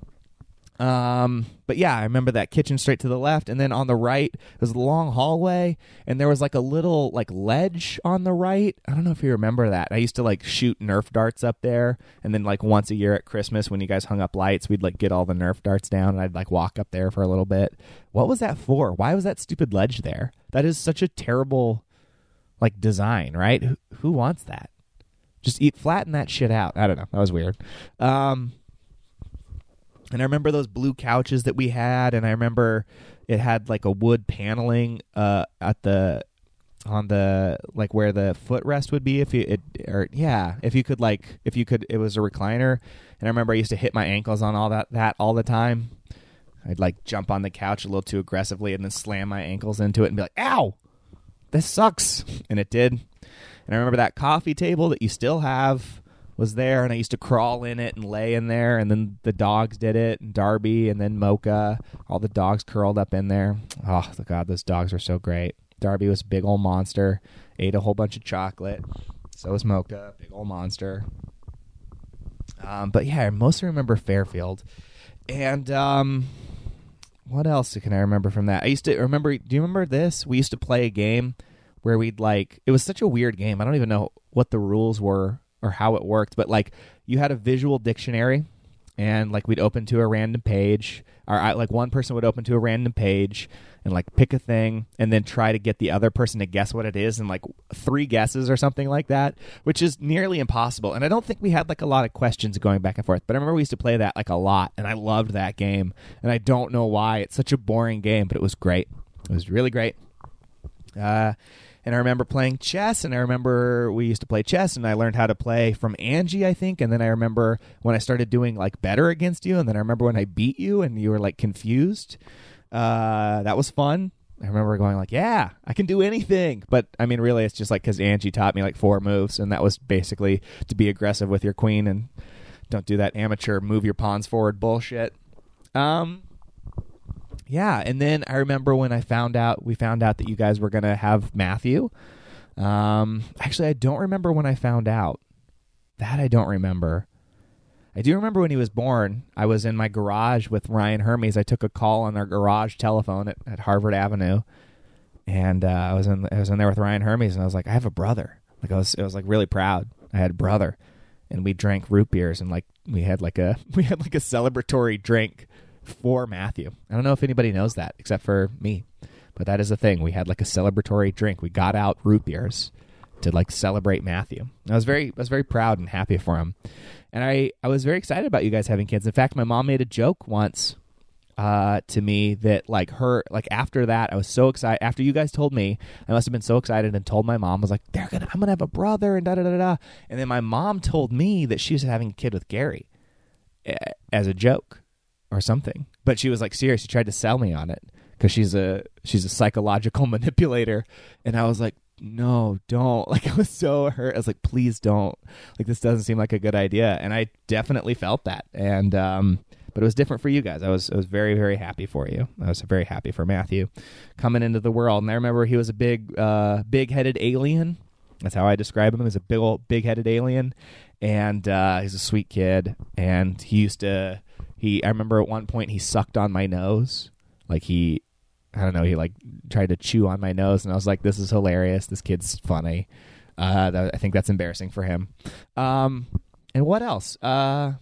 But yeah, I remember that kitchen straight to the left, and then on the right was a long hallway, and there was like a little like ledge on the right. I don't know if you remember that. I used to like shoot Nerf darts up there, and then like once a year at Christmas when you guys hung up lights, we'd like get all the Nerf darts down, and I'd like walk up there for a little bit. What was that for? Why was that stupid ledge there? That is such a terrible like design, right? Who wants that? Just flatten that shit out. I don't know. That was weird. And I remember those blue couches that we had, and I remember it had like a wood paneling on the like where the footrest would be it was a recliner. And I remember I used to hit my ankles on all that all the time. I'd like jump on the couch a little too aggressively and then slam my ankles into it and be like, ow, this sucks. And it did. And I remember that coffee table that you still have was there, and I used to crawl in it and lay in there, and then the dogs did it, and Darby, and then Mocha, all the dogs curled up in there. Oh, God, those dogs were so great. Darby was a big old monster, ate a whole bunch of chocolate. So was Mocha, big old monster. But yeah, I mostly remember Fairfield. And what else can I remember from that? I used to remember, do you remember this? We used to play a game where we'd like, it was such a weird game. I don't even know what the rules were or how it worked, but like you had a visual dictionary, and like we'd open to a random page, or like one person would open to a random page and like pick a thing and then try to get the other person to guess what it is in like 3 guesses or something like that, which is nearly impossible. And I don't think we had like a lot of questions going back and forth, but I remember we used to play that like a lot, and I loved that game, and I don't know why. It's such a boring game, but it was great. It was really great. And I remember playing chess, and I remember we used to play chess, and I learned how to play from Angie, I think. And then I remember when I started doing like better against you, and then I remember when I beat you and you were like confused. That was fun. I remember going like, yeah, I can do anything. But I mean, really, it's just like because Angie taught me like 4 moves, and that was basically to be aggressive with your queen and don't do that amateur move your pawns forward bullshit. Yeah, and then I remember when we found out that you guys were going to have Matthew. Actually, I don't remember when I found out. That I don't remember. I do remember when he was born. I was in my garage with Ryan Hermes. I took a call on our garage telephone at Harvard Avenue, and I was in there with Ryan Hermes, and I was like, I have a brother. Like I was like really proud. I had a brother, and we drank root beers, and like we had like a celebratory drink for Matthew. I don't know if anybody knows that except for me, but that is a thing. We had like a celebratory drink. We got out root beers to like celebrate Matthew. I was very proud and happy for him. And I was very excited about you guys having kids. In fact, my mom made a joke once to me that after that, I was so excited. After you guys told me, I must have been so excited and told my mom, I was like, I'm going to have a brother and da-da-da-da. And then my mom told me that she was having a kid with Gary as a joke or something. But she was like serious. She tried to sell me on it because she's a psychological manipulator. And I was like, no, don't. Like, I was so hurt. I was like, please don't. Like, this doesn't seem like a good idea. And I definitely felt that. And but it was different for you guys. I was very, very happy for you. I was very happy for Matthew coming into the world. And I remember he was a big-headed alien. That's how I describe him, as a big old big-headed alien. And he's a sweet kid. And I remember at one point he sucked on my nose. Like he like tried to chew on my nose, and I was like, this is hilarious. This kid's funny. I think that's embarrassing for him. And what else? And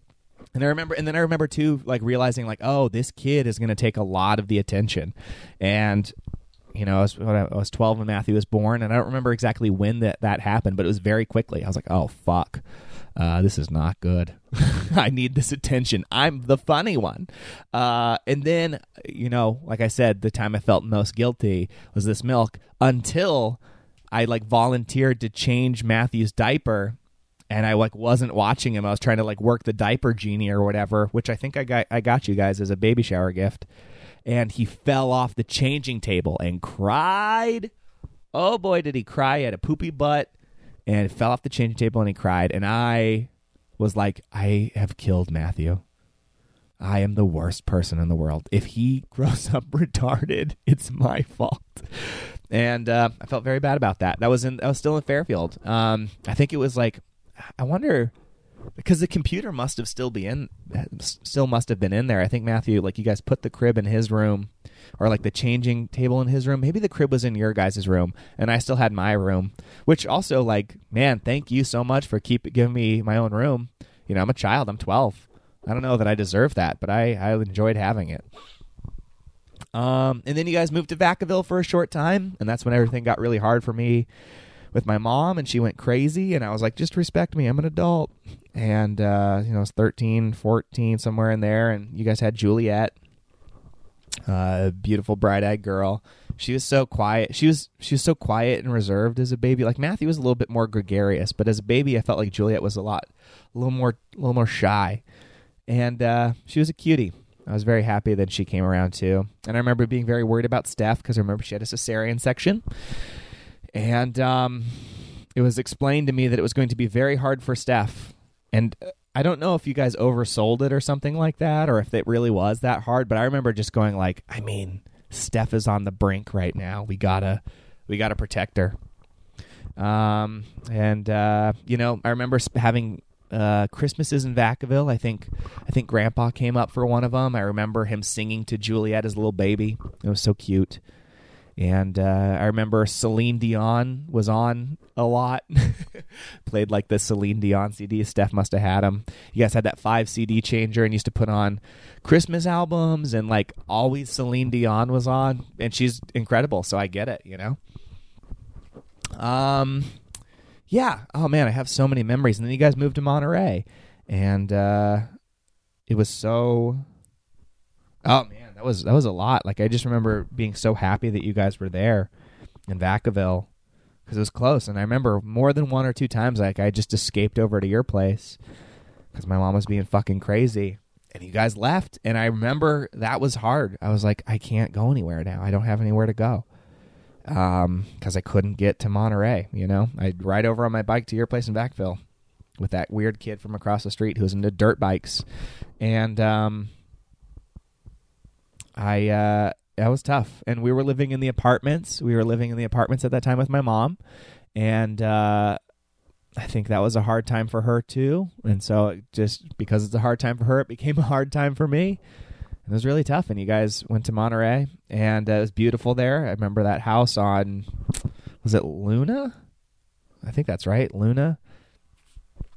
I remember too, like realizing like, oh, this kid is going to take a lot of the attention. And, you know, I was 12 when Matthew was born, and I don't remember exactly when that happened, but it was very quickly. I was like, oh, fuck. This is not good. I need this attention. I'm the funny one. And then, you know, like I said, the time I felt most guilty was this milk, until I like volunteered to change Matthew's diaper, and I like wasn't watching him. I was trying to like work the diaper genie or whatever, which I think I got you guys as a baby shower gift. And he fell off the changing table and cried. Oh boy, did he cry. He had a poopy butt. And fell off the changing table, and he cried. And I was like, I have killed Matthew. I am the worst person in the world. If he grows up retarded, it's my fault. And I felt very bad about that. I was still in Fairfield. I think it was like, I wonder, because the computer must have still been in there. I think Matthew, like, you guys put the crib in his room, or like the changing table in his room. Maybe the crib was in your guys' room, and I still had my room, which also, like, man, thank you so much for giving me my own room. You know, I'm a child. I'm 12. I don't know that I deserve that, but I enjoyed having it. And then you guys moved to Vacaville for a short time, and that's when everything got really hard for me with my mom, and she went crazy, and I was like, just respect me. I'm an adult. And, you know, I was 13, 14, somewhere in there, and you guys had Juliet. A beautiful bright-eyed girl. She was so quiet. She was so quiet and reserved as a baby. Like, Matthew was a little bit more gregarious, but as a baby, I felt like Juliet was a little more shy. And she was a cutie. I was very happy that she came around too. And I remember being very worried about Steph, because I remember she had a cesarean section. And it was explained to me that it was going to be very hard for Steph. And I don't know if you guys oversold it or something like that, or if it really was that hard, but I remember just going like, I mean, Steph is on the brink right now. We gotta protect her. You know, I remember having Christmases in Vacaville. I think Grandpa came up for one of them. I remember him singing to Juliet as a little baby. It was so cute. And I remember Celine Dion was on a lot. Played like the Celine Dion CD. Steph must have had them. You guys had that 5 CD changer and used to put on Christmas albums, and like always Celine Dion was on, and she's incredible, so I get it, you know? Yeah. Oh man, I have so many memories. And then you guys moved to Monterey, and it was so... Oh man, that was a lot. Like, I just remember being so happy that you guys were there in Vacaville, because it was close. And I remember more than 1 or 2 times, like, I just escaped over to your place because my mom was being fucking crazy, and you guys left. And I remember that was hard. I was like, I can't go anywhere now. I don't have anywhere to go, because I couldn't get to Monterey. You know, I'd ride over on my bike to your place in Vacaville with that weird kid from across the street who was into dirt bikes, and that was tough. And we were living in the apartments. At that time with my mom. And I think that was a hard time for her too. And so just because it's a hard time for her, it became a hard time for me. And it was really tough. And you guys went to Monterey, and it was beautiful there. I remember that house on, was it Luna? I think that's right, Luna.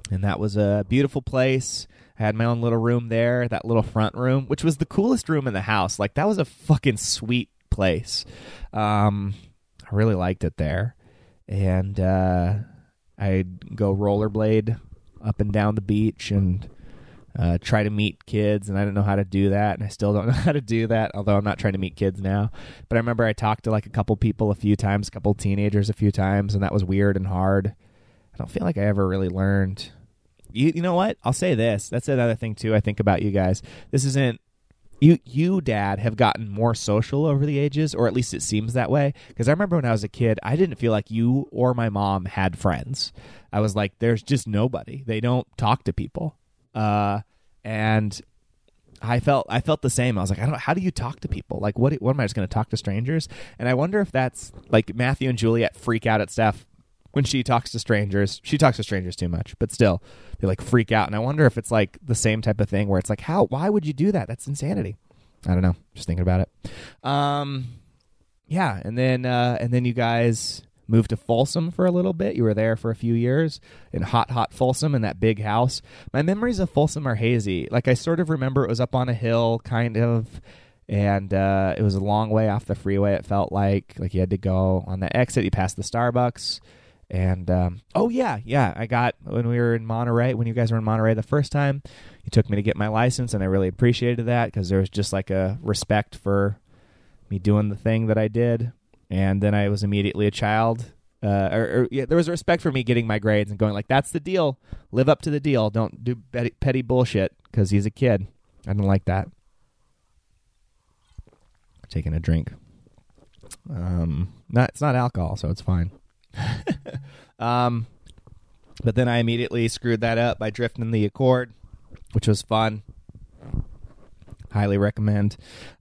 And that was a beautiful place. I had my own little room there, that little front room, which was the coolest room in the house. Like, that was a fucking sweet place. I really liked it there. And I'd go rollerblade up and down the beach and try to meet kids, and I didn't know how to do that, and I still don't know how to do that, although I'm not trying to meet kids now. But I remember I talked to like a couple people a few times, a couple teenagers a few times, and that was weird and hard. I don't feel like I ever really learned. You know what? I'll say this. That's another thing, too, I think about you guys. This isn't... You, Dad, have gotten more social over the ages, or at least it seems that way. Because I remember when I was a kid, I didn't feel like you or my mom had friends. I was like, there's just nobody. They don't talk to people. And I felt the same. I was like, how do you talk to people? Like, what am I just going to talk to strangers? And I wonder if that's like Matthew and Juliet freak out at Steph when she talks to strangers. She talks to strangers too much, but still they like freak out. And I wonder if it's like the same type of thing where it's like, why would you do that? That's insanity. I don't know. Just thinking about it. Yeah. And then you guys moved to Folsom for a little bit. You were there for a few years in hot Folsom in that big house. My memories of Folsom are hazy. Like, I sort of remember it was up on a hill, kind of, and it was a long way off the freeway. It felt like you had to go on the exit. You passed the Starbucks. And, I got, when we were in Monterey, when you guys were in Monterey the first time, you took me to get my license, and I really appreciated that because there was just like a respect for me doing the thing that I did. And then I was immediately a child. There was a respect for me getting my grades and going like, that's the deal. Live up to the deal. Don't do petty bullshit because he's a kid. I didn't like that. Taking a drink. It's not alcohol, so it's fine. But then I immediately screwed that up by drifting the Accord, which was fun. Highly recommend.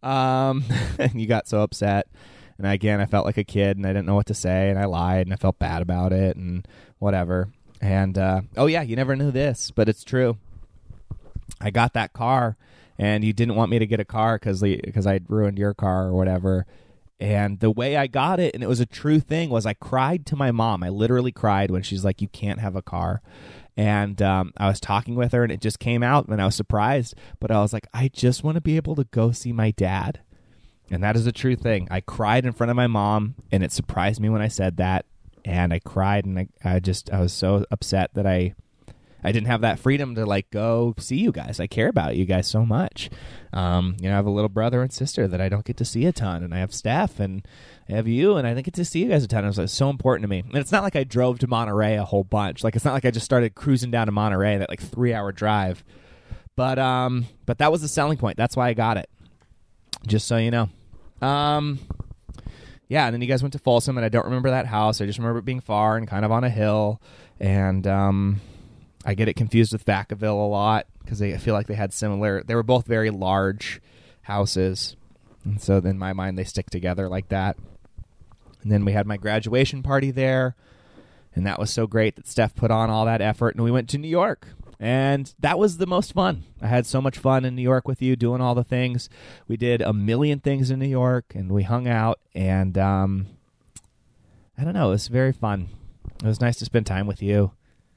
You got so upset. And again, I felt like a kid, and I didn't know what to say, and I lied, and I felt bad about it, and whatever. And, you never knew this, but it's true. I got that car, and you didn't want me to get a car because I'd ruined your car or whatever. And the way I got it, and it was a true thing, was I cried to my mom. I literally cried when she's like, you can't have a car. And I was talking with her, and it just came out, and I was surprised. But I was like, I just want to be able to go see my dad. And that is a true thing. I cried in front of my mom, and it surprised me when I said that. And I cried, and I was so upset that I didn't have that freedom to like go see you guys. I care about you guys so much. I have a little brother and sister that I don't get to see a ton, and I have Steph, and I have you, and I didn't get to see you guys a ton. It was like, so important to me. And it's not like I drove to Monterey a whole bunch. Like, it's not like I just started cruising down to Monterey, that like 3-hour drive. But that was the selling point. That's why I got it. Just so you know. And then you guys went to Folsom, and I don't remember that house. I just remember it being far and kind of on a hill. And I get it confused with Vacaville a lot because I feel like they were both very large houses. And so in my mind, they stick together like that. And then we had my graduation party there, and that was so great that Steph put on all that effort, and we went to New York. And that was the most fun. I had so much fun in New York with you, doing all the things. We did a million things in New York, and we hung out, and I don't know, it was very fun. It was nice to spend time with you.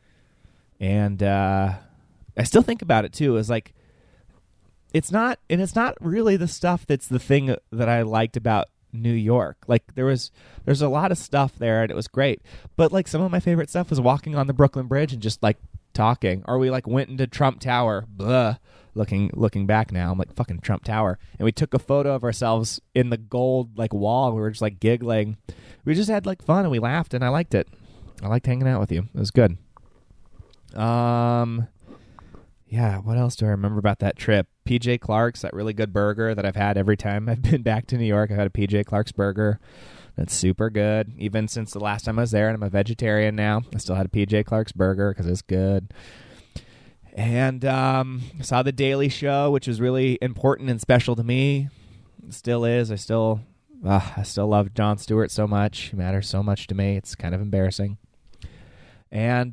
And I still think about it, too. It was like, it's not really the stuff that's the thing that I liked about New York. Like, there's a lot of stuff there, and it was great. But, like, some of my favorite stuff was walking on the Brooklyn Bridge and just, like, talking. Or we like went into Trump Tower. Blah. Looking back now, I'm like, fucking Trump Tower. And we took a photo of ourselves in the gold like wall. We were just like giggling. We just had like fun, and we laughed, and I liked it. I liked hanging out with you. It was good. What else do I remember about that trip? PJ Clark's, that really good burger that I've had every time I've been back to New York. I've had a PJ Clark's burger. That's super good. Even since the last time I was there, and I'm a vegetarian now, I still had a PJ Clark's burger because it's good. And saw The Daily Show, which was really important and special to me. It still is. I still love Jon Stewart so much. He matters so much to me. It's kind of embarrassing. And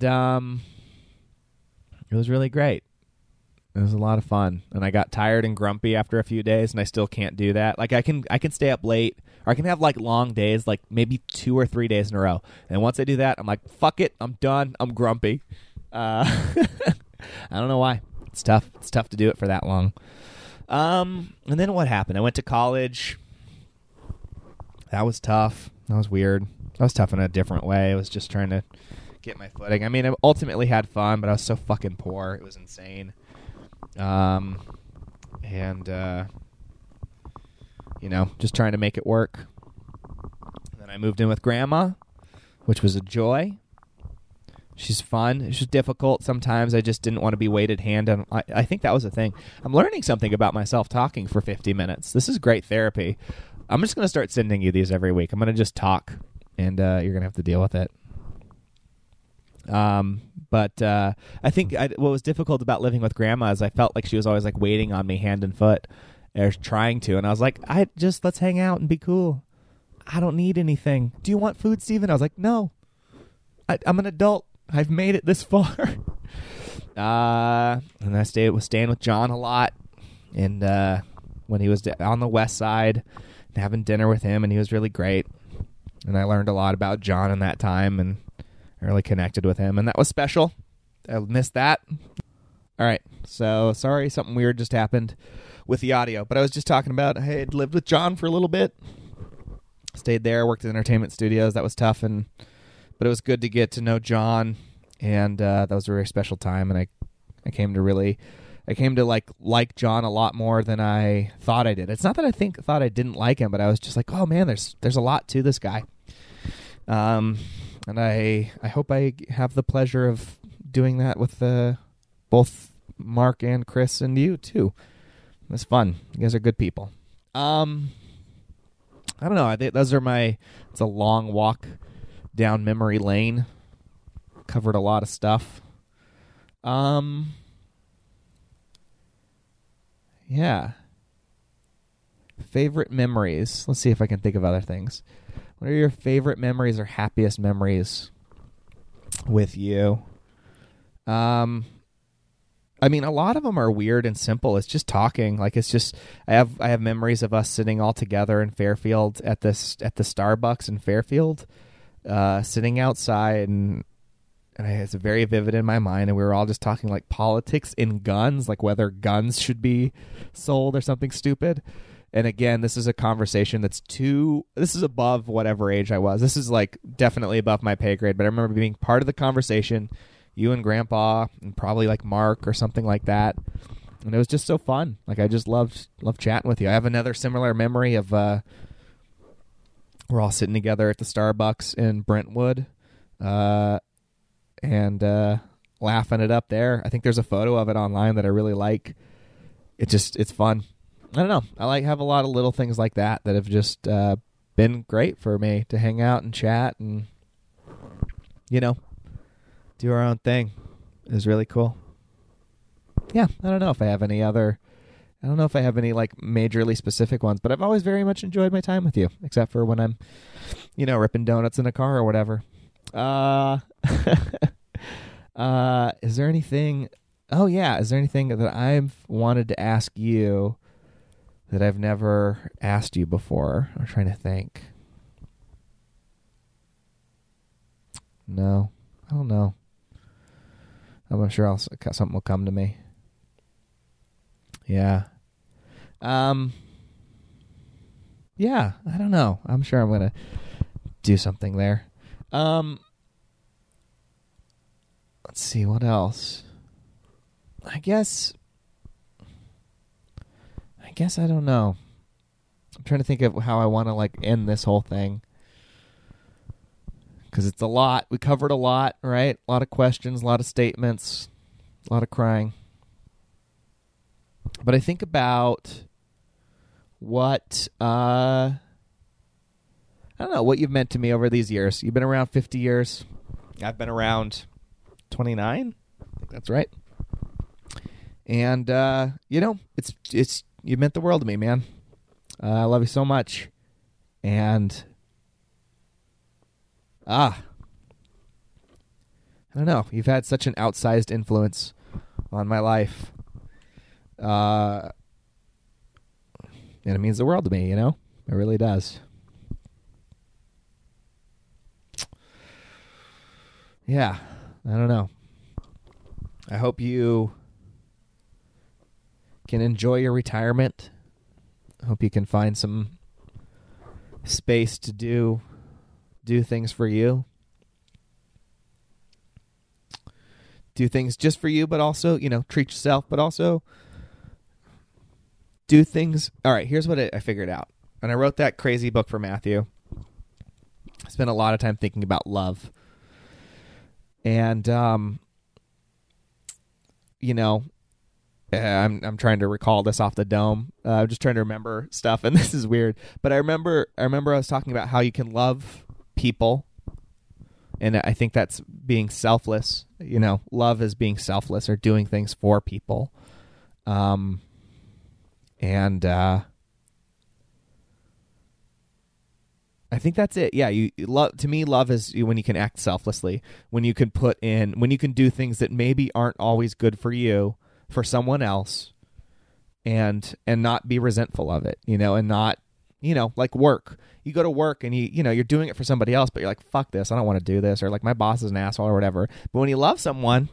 it was really great. It was a lot of fun. And I got tired and grumpy after a few days, and I still can't do that. Like, I can stay up late, or I can have like long days, like maybe 2 or 3 days in a row. And once I do that, I'm like, fuck it, I'm done. I'm grumpy. I don't know why. It's tough. It's tough to do it for that long. And then what happened? I went to college. That was tough. That was weird. That was tough in a different way. I was just trying to get my footing. I mean, I ultimately had fun, but I was so fucking poor. It was insane. Just trying to make it work. And then I moved in with Grandma, which was a joy. She's fun. It's just difficult sometimes. I just didn't want to be weighted hand on. I think that was the thing. I'm learning something about myself talking for 50 minutes. This is great therapy. I'm just going to start sending you these every week. I'm going to just talk, and you're going to have to deal with it. But I think what was difficult about living with Grandma is I felt like she was always like waiting on me hand and foot, or trying to. And I was like, let's hang out and be cool. I don't need anything. Do you want food, Steven? I was like, no. I'm an adult. I've made it this far. And I was staying with John a lot. And when he was on the west side, and having dinner with him, and he was really great. And I learned a lot about John in that time, and I really connected with him. And that was special. I missed that. All right. So, sorry, something weird just happened with the audio. But I was just talking about I had lived with John for a little bit. Stayed there, worked at entertainment studios. That was tough, but it was good to get to know John, and that was a very special time. And I came to like John a lot more than I thought I did. It's not that I thought I didn't like him, but I was just like, oh man, there's a lot to this guy. And I hope I have the pleasure of doing that with both Mark and Chris and you too. It's fun. You guys are good people. I don't know. I think it's a long walk down memory lane. Covered a lot of stuff. Yeah. Favorite memories. Let's see if I can think of other things. What are your favorite memories or happiest memories with you? I mean, a lot of them are weird and simple. It's just talking. Like, it's just I have memories of us sitting all together in Fairfield at the Starbucks in Fairfield, sitting outside, and it's very vivid in my mind. And we were all just talking like politics and guns, like whether guns should be sold or something stupid. And again, this is a conversation this is above whatever age I was. This is like definitely above my pay grade. But I remember being part of the conversation. You and Grandpa and probably like Mark or something like that. And it was just so fun. Like, I just loved chatting with you. I have another similar memory of we're all sitting together at the Starbucks in Brentwood and laughing it up there. I think there's a photo of it online that I really like. It's fun. I don't know. I have a lot of little things like that have just been great for me to hang out and chat and, do our own thing. It was really cool. Yeah, I don't know if I have any like majorly specific ones, but I've always very much enjoyed my time with you, except for when I'm, ripping donuts in a car or whatever. Is there anything that I've wanted to ask you that I've never asked you before? I'm trying to think. No, I don't know. I'm sure something will come to me. Yeah. Yeah, I don't know. I'm sure I'm going to do something there. Let's see, what else? I guess I don't know. I'm trying to think of how I want to end this whole thing. Because it's a lot. We covered a lot, right? A lot of questions, a lot of statements, a lot of crying. But I think about what, I don't know, what you've meant to me over these years. You've been around 50 years. I've been around 29. I think that's right. And, it's you meant the world to me, man. I love you so much. And I don't know. You've had such an outsized influence on my life. And it means the world to me, It really does. Yeah. I don't know. I hope you can enjoy your retirement. I hope you can find some space to do things for you. Do things just for you, but also, treat yourself, but also do things. All right, here's what I figured out. And I wrote that crazy book for Matthew. I spent a lot of time thinking about love. And, I'm trying to recall this off the dome. I'm just trying to remember stuff, and this is weird. But I remember I was talking about how you can love people, and I think that's being selfless. Love is being selfless or doing things for people. I think that's it. Yeah, to me, love is when you can act selflessly, when you can do things that maybe aren't always good for you, for someone else, and not be resentful of it, and not, like work. You go to work and you're doing it for somebody else, but you're like, fuck this, I don't want to do this, or like my boss is an asshole or whatever. But when you love someone,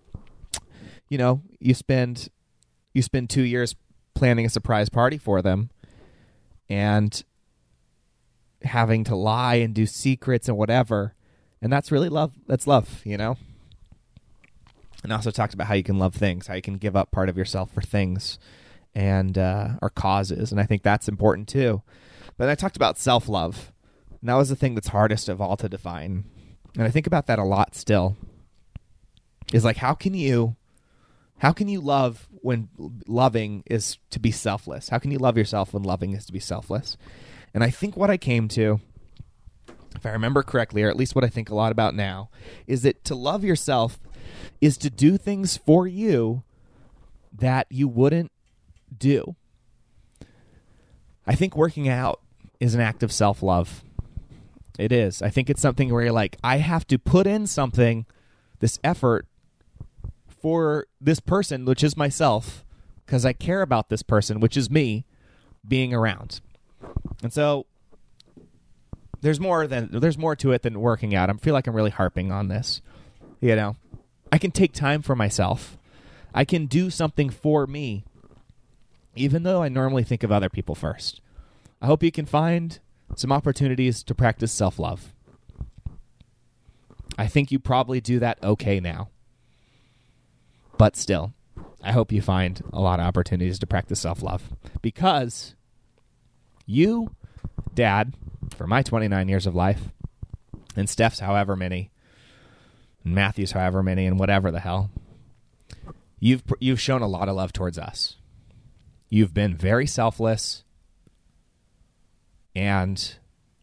you spend 2 years planning a surprise party for them, and having to lie and do secrets and whatever, and that's really love. That's love, And also talked about how you can love things, how you can give up part of yourself for things and or causes, and I think that's important too. But I talked about self-love, and that was the thing that's hardest of all to define, and I think about that a lot still. Is like, how can you love when loving is to be selfless? How can you love yourself when loving is to be selfless? And I think what I came to, if I remember correctly, or at least what I think a lot about now, is that to love yourself is to do things for you that you wouldn't do. I think working out is an act of self-love. It is. I think it's something where you're like, I have to put in something, this effort, for this person, which is myself, because I care about this person, which is me, being around. And so there's more to it than working out. I feel like I'm really harping on this. I can take time for myself. I can do something for me, even though I normally think of other people first. I hope you can find some opportunities to practice self-love. I think you probably do that okay now. But still, I hope you find a lot of opportunities to practice self-love. Because you, Dad, for my 29 years of life, and Steph's however many, and Matthew's however many, and whatever the hell, you've shown a lot of love towards us. You've been very selfless, and,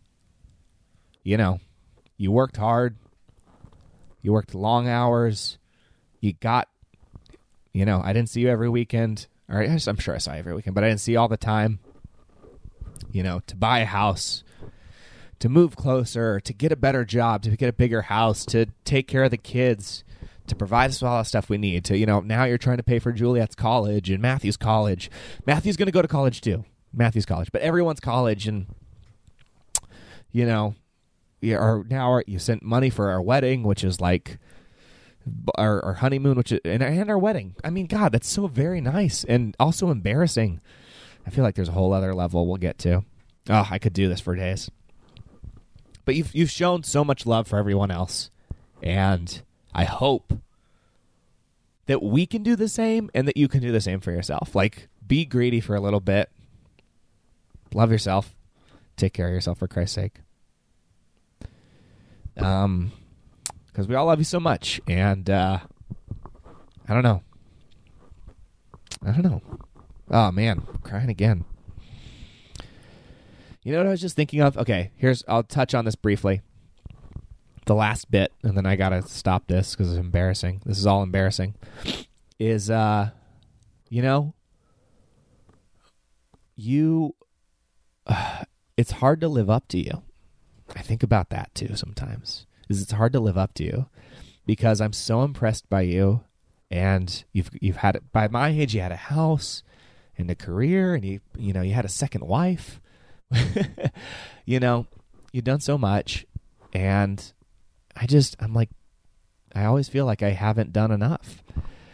you worked hard, you worked long hours, you got, I didn't see you every weekend, or I'm sure I saw you every weekend, but I didn't see you all the time. To buy a house, to move closer, to get a better job, to get a bigger house, to take care of the kids, to provide us with all the stuff we need. To, now you're trying to pay for Juliet's college and Matthew's college. Matthew's going to go to college too. Matthew's college. But everyone's college, and, you sent money for our wedding, which is like our honeymoon, which is, and our wedding. I mean, God, that's so very nice and also embarrassing. I feel like there's a whole other level we'll get to. Oh, I could do this for days. But you've shown so much love for everyone else, and I hope that we can do the same and that you can do the same for yourself. Like, be greedy for a little bit. Love yourself. Take care of yourself, for Christ's sake. Because we all love you so much, and I don't know. Oh, man, I'm crying again. You know what I was just thinking of? Okay, I'll touch on this briefly. The last bit, and then I got to stop this because it's embarrassing. This is all embarrassing. Is, it's hard to live up to you. I think about that too sometimes. It's hard to live up to you because I'm so impressed by you, and you've had it by my age. You had a house and a career, and you had a second wife. You've done so much, and I'm like, I always feel like I haven't done enough.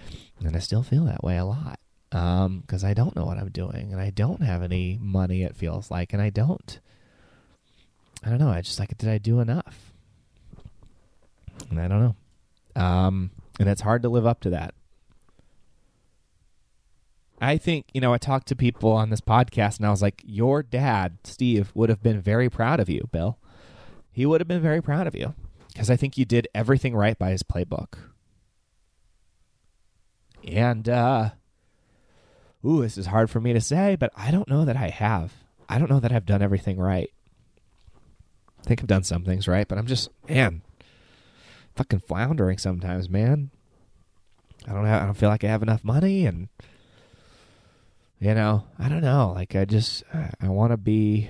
And I still feel that way a lot because I don't know what I'm doing, and I don't have any money, it feels like, and I don't know. I just like, did I do enough? And I don't know. And it's hard to live up to that. I think, I talked to people on this podcast, and I was like, your dad, Steve, would have been very proud of you, Bill. He would have been very proud of you because I think you did everything right by his playbook. And, this is hard for me to say, but I don't know that I have. I don't know that I've done everything right. I think I've done some things right, but I'm just, fucking floundering sometimes, man. I don't feel like I have enough money, and I don't know. Like, I want to be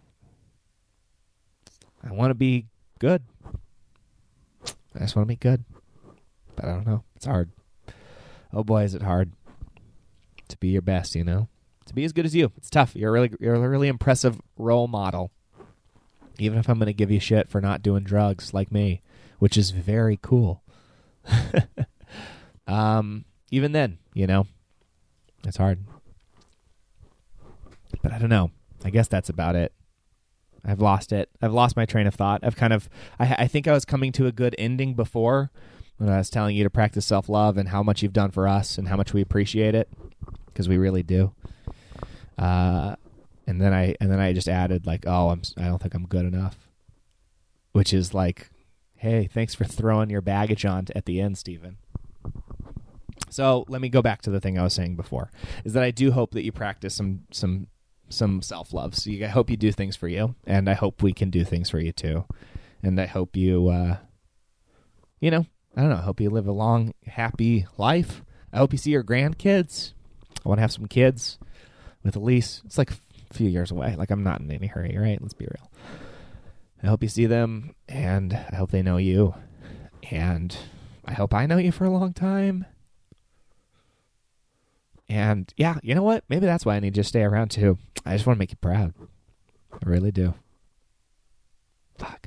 good. I just want to be good, but I don't know. It's hard. Oh boy, is it hard to be your best, to be as good as you. It's tough. You're a really impressive role model. Even if I'm going to give you shit for not doing drugs like me, which is very cool. Even then, it's hard. But I don't know. I guess that's about it. I've lost it. I've lost my train of thought. I think I was coming to a good ending before when I was telling you to practice self-love and how much you've done for us and how much we appreciate it, because we really do. And then I just added like, I don't think I'm good enough, which is like, hey, thanks for throwing your baggage on at the end, Stephen. So let me go back to the thing I was saying before, is that I do hope that you practice some self-love. So I hope you do things for you, and I hope we can do things for you too. And I hope you, I don't know, I hope you live a long, happy life. I hope you see your grandkids. I want to have some kids with Elise. It's like a few years away. Like, I'm not in any hurry, right? Let's be real. I hope you see them, and I hope they know you, and I hope I know you for a long time. And yeah, you know what? Maybe that's why I need you to stay around too. I just want to make you proud. I really do. Fuck.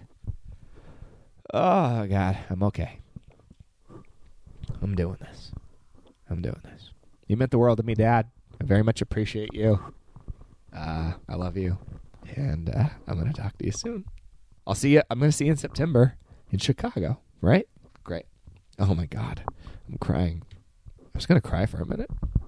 Oh, God. I'm okay. I'm doing this. You meant the world to me, Dad. I very much appreciate you. I love you. And I'm going to talk to you soon. I'll see you. I'm going to see you in September in Chicago, right? Great. Oh, my God. I'm crying. I'm just going to cry for a minute.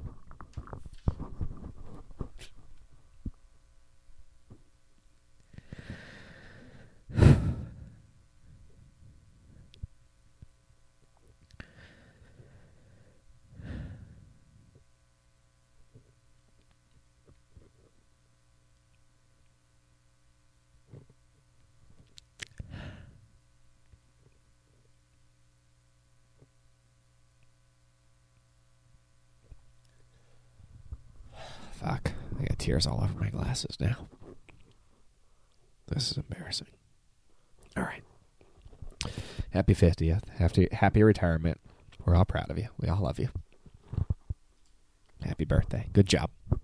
Fuck. I got tears all over my glasses now. This is embarrassing. All right. Happy 50th. Happy retirement. We're all proud of you. We all love you. Happy birthday. Good job.